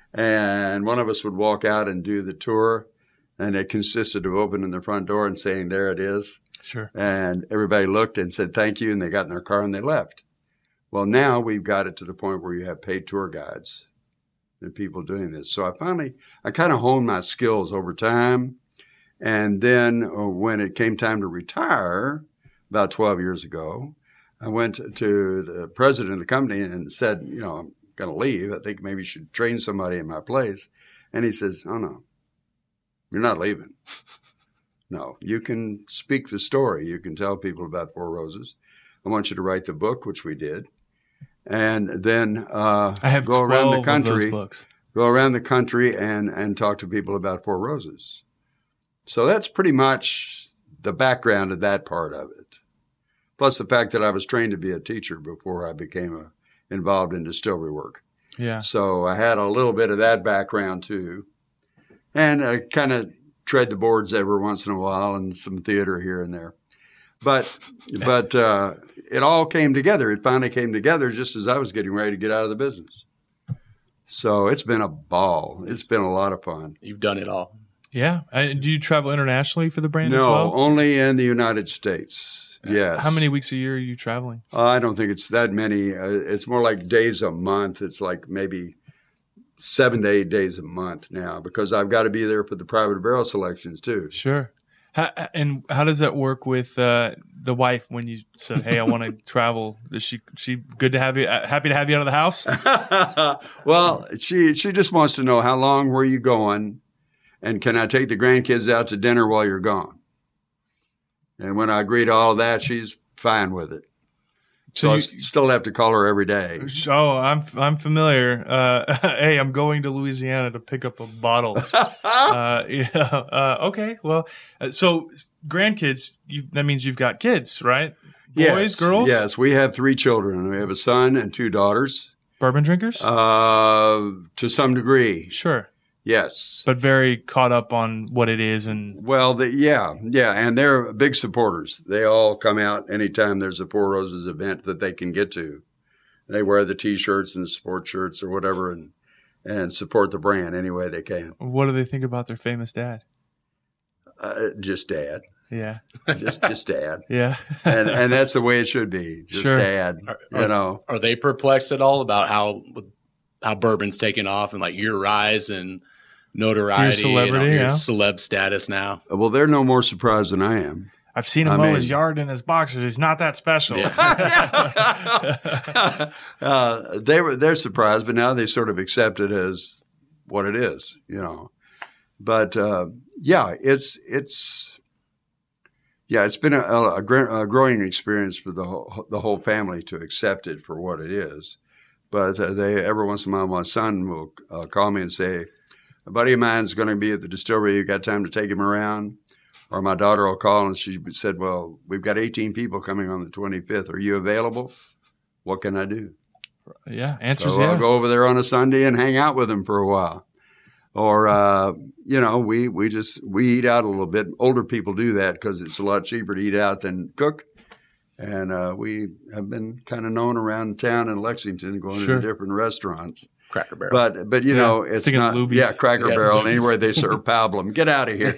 [SPEAKER 2] And one of us would walk out and do the tour, and it consisted of opening the front door and saying, "There it is."
[SPEAKER 1] sure.
[SPEAKER 2] And everybody looked and said, "Thank you," and they got in their car and they left. Well, now we've got it to the point where you have paid tour guides and people doing this. So I finally, I kind of honed my skills over time. And then uh, when it came time to retire, about twelve years ago, I went to the president of the company and said, you know, "I'm going to leave. I think maybe you should train somebody in my place." And he says, "Oh, no, you're not leaving. No, you can speak the story. You can tell people about Four Roses. I want you to write the book," which we did. And then uh,
[SPEAKER 1] I have
[SPEAKER 2] go around the
[SPEAKER 1] twelve of those
[SPEAKER 2] country,
[SPEAKER 1] books.
[SPEAKER 2] go around the country and, and talk to people about Four Roses. So that's pretty much the background of that part of it. Plus the fact that I was trained to be a teacher before I became a, involved in distillery work.
[SPEAKER 1] Yeah.
[SPEAKER 2] So I had a little bit of that background too. And I kind of tread the boards every once in a while and some theater here and there. But but uh, it all came together. It finally came together just as I was getting ready to get out of the business. So it's been a ball. It's been a lot of fun.
[SPEAKER 3] You've done it all.
[SPEAKER 1] Yeah. And do you travel internationally for the brand
[SPEAKER 2] No,
[SPEAKER 1] as well?
[SPEAKER 2] only in the United States. Yes.
[SPEAKER 1] How many weeks a year are you traveling?
[SPEAKER 2] Uh, I don't think it's that many. Uh, it's more like days a month. It's like maybe seven to eight days a month now because I've got to be there for the private barrel selections too.
[SPEAKER 1] Sure. How, and how does that work with uh, the wife when you said, "Hey, I want to travel"? Is she she good to have you? Uh, happy to have you out of the house?
[SPEAKER 2] Well, she she just wants to know how long were you going, and can I take the grandkids out to dinner while you're gone? And when I agree to all of that, she's fine with it. So,
[SPEAKER 1] So
[SPEAKER 2] I
[SPEAKER 1] you-
[SPEAKER 2] s- still have to call her every day.
[SPEAKER 1] Oh, I'm I'm familiar. Uh, hey, I'm going to Louisiana to pick up a bottle. uh, yeah. Uh, okay. Well, uh, so grandkids. You, that means you've got kids, right? Boys,
[SPEAKER 2] yes,
[SPEAKER 1] girls?
[SPEAKER 2] Yes, we have three children. We have a son and two daughters.
[SPEAKER 1] Bourbon drinkers?
[SPEAKER 2] Uh, to some degree,
[SPEAKER 1] Sure.
[SPEAKER 2] yes.
[SPEAKER 1] But very caught up on what it is. And
[SPEAKER 2] Well, the, yeah, yeah, and they're big supporters. They all come out anytime there's a Four Roses event that they can get to. They wear the T-shirts and the sport shirts or whatever, and and support the brand any way they can.
[SPEAKER 1] what do they think about their famous dad?
[SPEAKER 2] Uh, just dad,
[SPEAKER 1] Yeah.
[SPEAKER 2] just just dad,
[SPEAKER 1] Yeah.
[SPEAKER 2] and and that's the way it should be. Just
[SPEAKER 1] Sure.
[SPEAKER 2] dad,
[SPEAKER 3] Are-
[SPEAKER 2] you know.
[SPEAKER 3] Are they perplexed at all about how how bourbon's taken off and like your rise and notoriety,
[SPEAKER 1] Your celebrity,
[SPEAKER 3] and your
[SPEAKER 1] yeah.
[SPEAKER 3] celeb status now?
[SPEAKER 2] Well, they're no more surprised than I am.
[SPEAKER 1] I've seen him
[SPEAKER 2] I
[SPEAKER 1] mow
[SPEAKER 2] mean-
[SPEAKER 1] his yard in his boxers. He's not that special.
[SPEAKER 2] uh, they were they're surprised, but now they sort of accept it as what it is, you know. But uh, yeah, it's it's yeah, it's been a, a, gr- a growing experience for the whole, the whole family to accept it for what it is. But uh, they every once in a while, my son will uh, call me and say, "A buddy of mine's going to be at the distillery. You got time to take him around?" Or my daughter will call and she said, "Well, we've got eighteen people coming on the twenty-fifth. Are you available? What can I do?"
[SPEAKER 1] Yeah. Answers,
[SPEAKER 2] So
[SPEAKER 1] yeah.
[SPEAKER 2] I'll go over there on a Sunday and hang out with them for a while. Or, uh, you know, we, we just, we eat out a little bit. Older people do that because it's a lot cheaper to eat out than cook. And uh, we have been kind of known around town in Lexington going
[SPEAKER 1] Sure.
[SPEAKER 2] to the different restaurants.
[SPEAKER 3] Cracker Barrel.
[SPEAKER 2] But, but you
[SPEAKER 1] Yeah,
[SPEAKER 2] know, it's
[SPEAKER 1] thinking
[SPEAKER 2] not,
[SPEAKER 1] Luby's.
[SPEAKER 2] yeah, Cracker
[SPEAKER 3] Yeah,
[SPEAKER 2] Barrel, and
[SPEAKER 3] Luby's.
[SPEAKER 2] anywhere they serve pablum. Get out of here.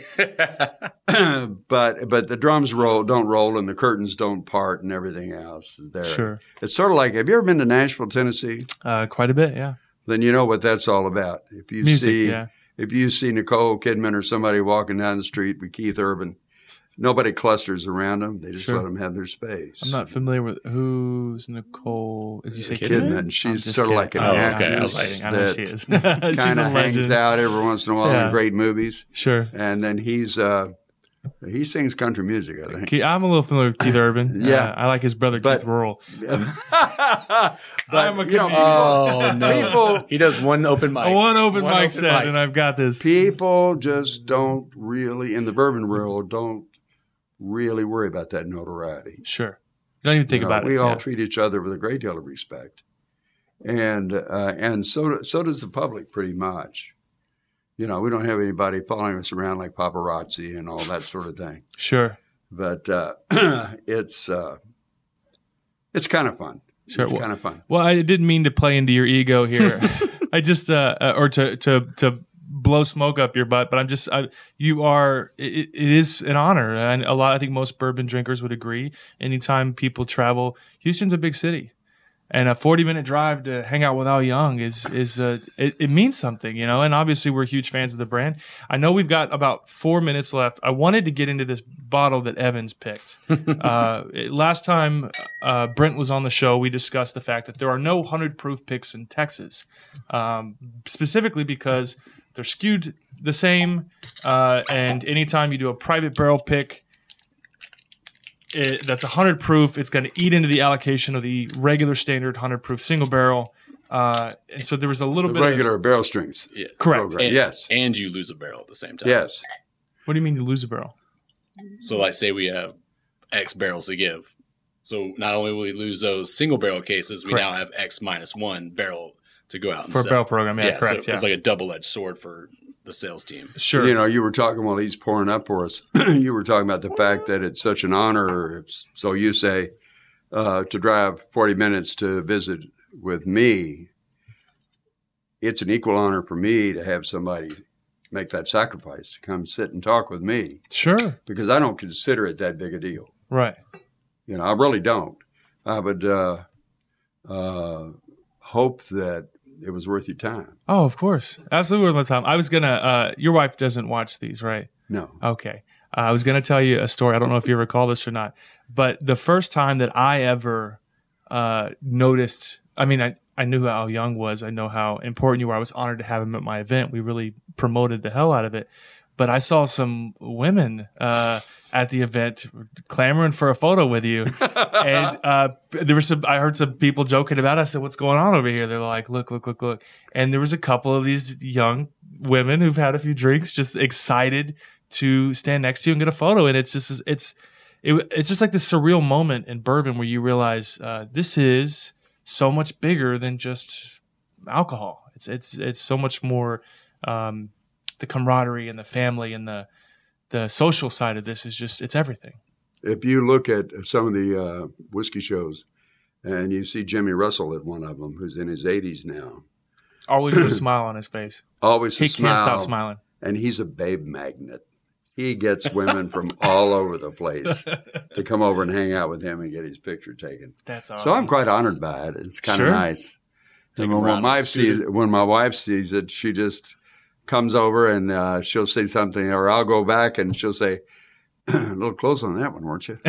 [SPEAKER 2] but, but the drums roll, don't roll and the curtains don't part and everything else is there.
[SPEAKER 1] Sure.
[SPEAKER 2] It's sort of like, have you ever been to Nashville, Tennessee?
[SPEAKER 1] Uh, quite a bit, yeah.
[SPEAKER 2] Then you know what that's all about. If you
[SPEAKER 1] Music,
[SPEAKER 2] see,
[SPEAKER 1] yeah.
[SPEAKER 2] if you see Nicole Kidman or somebody walking down the street with Keith Urban, nobody clusters around them. They just
[SPEAKER 1] Sure.
[SPEAKER 2] let them have their space.
[SPEAKER 1] I'm not familiar with who's Nicole. Is you say
[SPEAKER 3] Kidman?
[SPEAKER 1] Kidman?
[SPEAKER 2] Kidman. She's
[SPEAKER 1] I'm just
[SPEAKER 2] sort of
[SPEAKER 1] kidding.
[SPEAKER 2] like an
[SPEAKER 3] Oh, okay.
[SPEAKER 2] actress
[SPEAKER 3] I was like,
[SPEAKER 1] kidding. I know she is. She's
[SPEAKER 2] kind
[SPEAKER 1] a
[SPEAKER 2] of hangs
[SPEAKER 1] legend.
[SPEAKER 2] out every once in a while
[SPEAKER 1] Yeah.
[SPEAKER 2] in great movies.
[SPEAKER 1] Sure.
[SPEAKER 2] And then he's uh, he sings country music, I think.
[SPEAKER 1] Ke- I'm a little familiar with Keith Urban.
[SPEAKER 2] Yeah.
[SPEAKER 1] Uh, I like his brother
[SPEAKER 2] But-
[SPEAKER 1] Keith Worrell.
[SPEAKER 2] but
[SPEAKER 1] I'm a
[SPEAKER 2] you know,
[SPEAKER 1] comedian.
[SPEAKER 3] oh no!
[SPEAKER 2] People-
[SPEAKER 3] he does one open mic.
[SPEAKER 1] One open
[SPEAKER 3] One
[SPEAKER 1] mic
[SPEAKER 3] open
[SPEAKER 1] set,
[SPEAKER 3] mic.
[SPEAKER 1] and I've got this.
[SPEAKER 2] people just don't really in the bourbon world don't really worry about that notoriety.
[SPEAKER 1] Sure. Don't even think
[SPEAKER 2] You know,
[SPEAKER 1] about
[SPEAKER 2] we
[SPEAKER 1] it.
[SPEAKER 2] all
[SPEAKER 1] yeah.
[SPEAKER 2] treat each other with a great deal of respect, and uh, and so so does the public pretty much. You know, we don't have anybody following us around like paparazzi and all that sort of thing.
[SPEAKER 1] Sure.
[SPEAKER 2] But uh, it's uh, it's kind of fun.
[SPEAKER 1] Sure.
[SPEAKER 2] It's
[SPEAKER 1] Well-
[SPEAKER 2] kind of fun.
[SPEAKER 1] Well, I didn't mean to play into your ego here. I just, uh, uh, or to, to, to blow smoke up your butt, but I'm just, I, you are, it, it is an honor. And a lot, I think most bourbon drinkers would agree. Anytime people travel, Houston's a big city. And a forty minute drive to hang out with Al Young is, is, uh, it, it means something, you know, and obviously we're huge fans of the brand. I know we've got about four minutes left. I wanted to get into this bottle that Evans picked. uh, it- last time, uh, Brent was on the show, we discussed the fact that there are no hundred proof picks in Texas, um, specifically because they're skewed the same. Uh, and anytime you do a private barrel pick, it, that's one hundred proof. It's going to eat into the allocation of the regular standard one hundred proof single barrel. Uh, and so there was a little
[SPEAKER 2] The
[SPEAKER 1] bit of,
[SPEAKER 2] regular barrel strength
[SPEAKER 3] Yeah.
[SPEAKER 1] correct.
[SPEAKER 2] program.
[SPEAKER 3] And,
[SPEAKER 2] Yes.
[SPEAKER 3] and you lose a barrel at the same time.
[SPEAKER 2] Yes.
[SPEAKER 1] What do you mean you lose a barrel?
[SPEAKER 3] So, like, say we have X barrels to give. So, not only will we lose those single barrel cases, we
[SPEAKER 1] Correct.
[SPEAKER 3] now have X minus one barrel to go out and
[SPEAKER 1] For a
[SPEAKER 3] sell.
[SPEAKER 1] barrel program, yeah,
[SPEAKER 3] yeah,
[SPEAKER 1] correct.
[SPEAKER 3] so
[SPEAKER 1] yeah.
[SPEAKER 3] it's like a double edged sword for the sales team.
[SPEAKER 1] Sure.
[SPEAKER 2] You know, you were talking while he's pouring up for us. You were talking about the fact that it's such an honor. It's, so you say uh, to drive forty minutes to visit with me. It's an equal honor for me to have somebody make that sacrifice to come sit and talk with me
[SPEAKER 1] Sure.
[SPEAKER 2] because I don't consider it that big a deal.
[SPEAKER 1] Right.
[SPEAKER 2] You know, I really don't. I would uh, uh, hope that it was worth your time.
[SPEAKER 1] Oh, of course. Absolutely worth my time. I was going to, uh, your wife doesn't watch these, right?
[SPEAKER 2] No.
[SPEAKER 1] Okay. Uh, I was going to tell you a story. I don't know if you recall this or not, but the first time that I ever uh, noticed, I mean, I, I knew who Al Young was. I know how important you were. I was honored to have him at my event. We really promoted the hell out of it. But I saw some women uh, at the event clamoring for a photo with you, and uh, there was some. I heard some people joking about it. I said, "What's going on over here?" They're like, "Look, look, look, look!" And there was a couple of these young women who've had a few drinks, just excited to stand next to you and get a photo. And it's just, it's, it, it's just like this surreal moment in bourbon where you realize uh, this is so much bigger than just alcohol. It's it's it's so much more. Um, the camaraderie and the family and the the social side of this is just it's everything.
[SPEAKER 2] If you look at some of the uh, whiskey shows, and you see Jimmy Russell at one of them, who's in his eighties now,
[SPEAKER 1] always with a smile on his face.
[SPEAKER 2] Always
[SPEAKER 1] he
[SPEAKER 2] a smile.
[SPEAKER 1] He can't stop smiling.
[SPEAKER 2] And he's a babe magnet. He gets women from all over the place to come over and hang out with him and get his picture taken.
[SPEAKER 1] That's awesome.
[SPEAKER 2] So I'm quite honored by it. It's kind of
[SPEAKER 1] sure.
[SPEAKER 2] nice.
[SPEAKER 3] Take
[SPEAKER 2] And when my wife sees it, when my wife sees it, she just comes over and uh, she'll say something, or I'll go back and she'll say, "A little close on that one, weren't you?"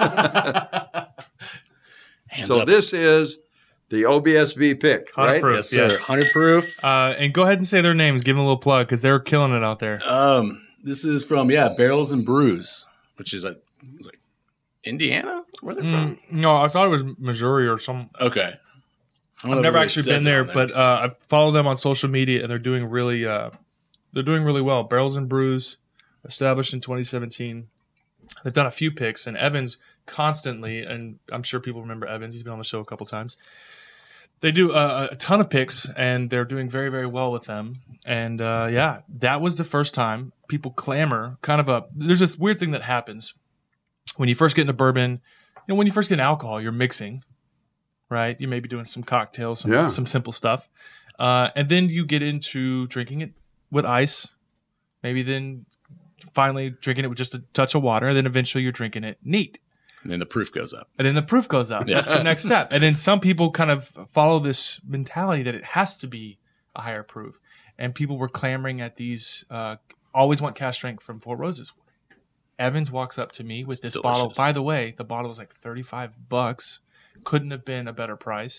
[SPEAKER 2] So
[SPEAKER 3] up.
[SPEAKER 2] This is the O B S B pick, right?
[SPEAKER 1] Proof,
[SPEAKER 3] Yes, sir.
[SPEAKER 1] yes.
[SPEAKER 3] one hundred proof.
[SPEAKER 1] Uh, and go ahead and say their names. Give them a little plug because they're killing it out there.
[SPEAKER 3] Um, this is from yeah, Barrels and Brews, which is like, it's like Indiana. Where they're from?
[SPEAKER 1] Mm, no, I thought it was Missouri or some.
[SPEAKER 3] Okay, I don't know
[SPEAKER 1] I've
[SPEAKER 3] if
[SPEAKER 1] never
[SPEAKER 3] it really
[SPEAKER 1] actually
[SPEAKER 3] says
[SPEAKER 1] been
[SPEAKER 3] it
[SPEAKER 1] there,
[SPEAKER 3] on
[SPEAKER 1] but uh, I've followed them on social media, and they're doing really, uh, they're doing really well. Barrels and Brews, established in twenty seventeen. They've done a few picks, and Evans constantly, and I'm sure people remember Evans. He's been on the show a couple times. They do a, a ton of picks, and they're doing very, very well with them. And uh, yeah, that was the first time people clamor. Kind of a there's this weird thing that happens when you first get into bourbon. You know, when you first get into alcohol, you're mixing, right? You may be doing some cocktails, some,
[SPEAKER 2] Yeah.
[SPEAKER 1] some simple stuff, uh, and then you get into drinking it with ice. Maybe then finally drinking it with just a touch of water, and then eventually you're drinking it neat.
[SPEAKER 3] And then the proof goes up.
[SPEAKER 1] And then the proof goes up.
[SPEAKER 3] Yeah.
[SPEAKER 1] That's the next step. And then some people kind of follow this mentality that it has to be a higher proof. And people were clamoring at these, uh, always want cask strength from Four Roses. Evans walks up to me with
[SPEAKER 3] It's
[SPEAKER 1] this bottle.
[SPEAKER 3] delicious.
[SPEAKER 1] By the way, the bottle was like thirty-five bucks. Couldn't have been a better price.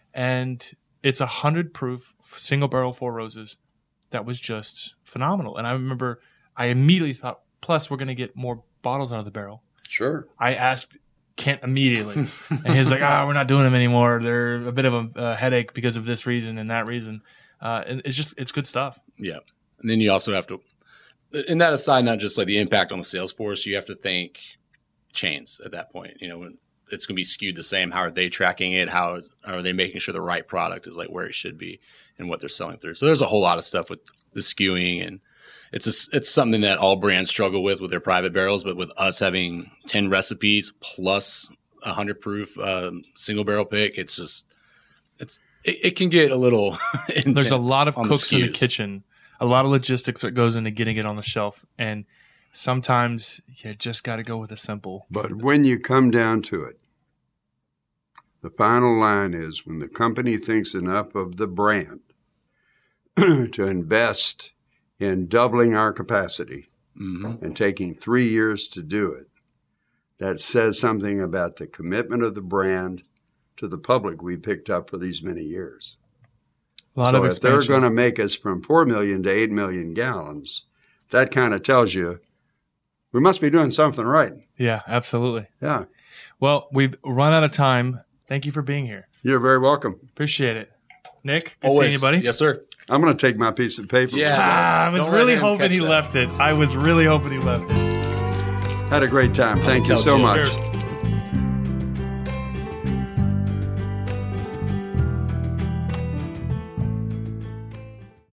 [SPEAKER 1] And it's a hundred proof single barrel Four Roses that was just phenomenal. And I remember I immediately thought, plus we're going to get more bottles out of the barrel.
[SPEAKER 2] Sure.
[SPEAKER 1] I asked Kent immediately, and he's like, "Ah, we're not doing them anymore. They're a bit of a, a headache because of this reason and that reason." Uh, and it's just it's good stuff.
[SPEAKER 3] Yeah. And then you also have to, and that aside, not just like the impact on the sales force, you have to think chains at that point. You know, when it's going to be skewed the same. How are they tracking it? How is, are they making sure the right product is like where it should be and what they're selling through? So there's a whole lot of stuff with the skewing, and it's a, it's something that all brands struggle with with their private barrels. But with us having ten recipes plus a hundred proof um, single barrel pick, it's just it's it, it can get a little intense.
[SPEAKER 1] There's a lot of
[SPEAKER 3] on
[SPEAKER 1] cooks in the
[SPEAKER 3] skews.
[SPEAKER 1] kitchen, a lot of logistics that goes into getting it on the shelf, and sometimes you just got to go with a simple.
[SPEAKER 2] But when you come down to it, the final line is when the company thinks enough of the brand to invest in doubling our capacity
[SPEAKER 3] Mhm.
[SPEAKER 2] and taking three years to do it, that says something about the commitment of the brand to the public we picked up for these many years.
[SPEAKER 1] A lot
[SPEAKER 2] so
[SPEAKER 1] of
[SPEAKER 2] if they're
[SPEAKER 1] expansion.
[SPEAKER 2] going to make us from four million to eight million gallons, that kind of tells you we must be doing something right.
[SPEAKER 1] Yeah, absolutely.
[SPEAKER 2] Yeah.
[SPEAKER 1] Well, we've run out of time. Thank you for being here.
[SPEAKER 2] You're very welcome.
[SPEAKER 1] Appreciate it. Nick, good
[SPEAKER 3] Always.
[SPEAKER 1] seeing you, buddy.
[SPEAKER 3] Yes, sir.
[SPEAKER 2] I'm going to take my piece of paper.
[SPEAKER 3] Yeah.
[SPEAKER 1] Ah, I was
[SPEAKER 3] Don't let
[SPEAKER 1] really
[SPEAKER 3] him
[SPEAKER 1] hoping
[SPEAKER 3] catch
[SPEAKER 1] he
[SPEAKER 3] that.
[SPEAKER 1] left it. I was really hoping he left it.
[SPEAKER 2] Had a great time. Thank you
[SPEAKER 3] Tell
[SPEAKER 2] so
[SPEAKER 3] Jim.
[SPEAKER 2] much.
[SPEAKER 1] Cheers.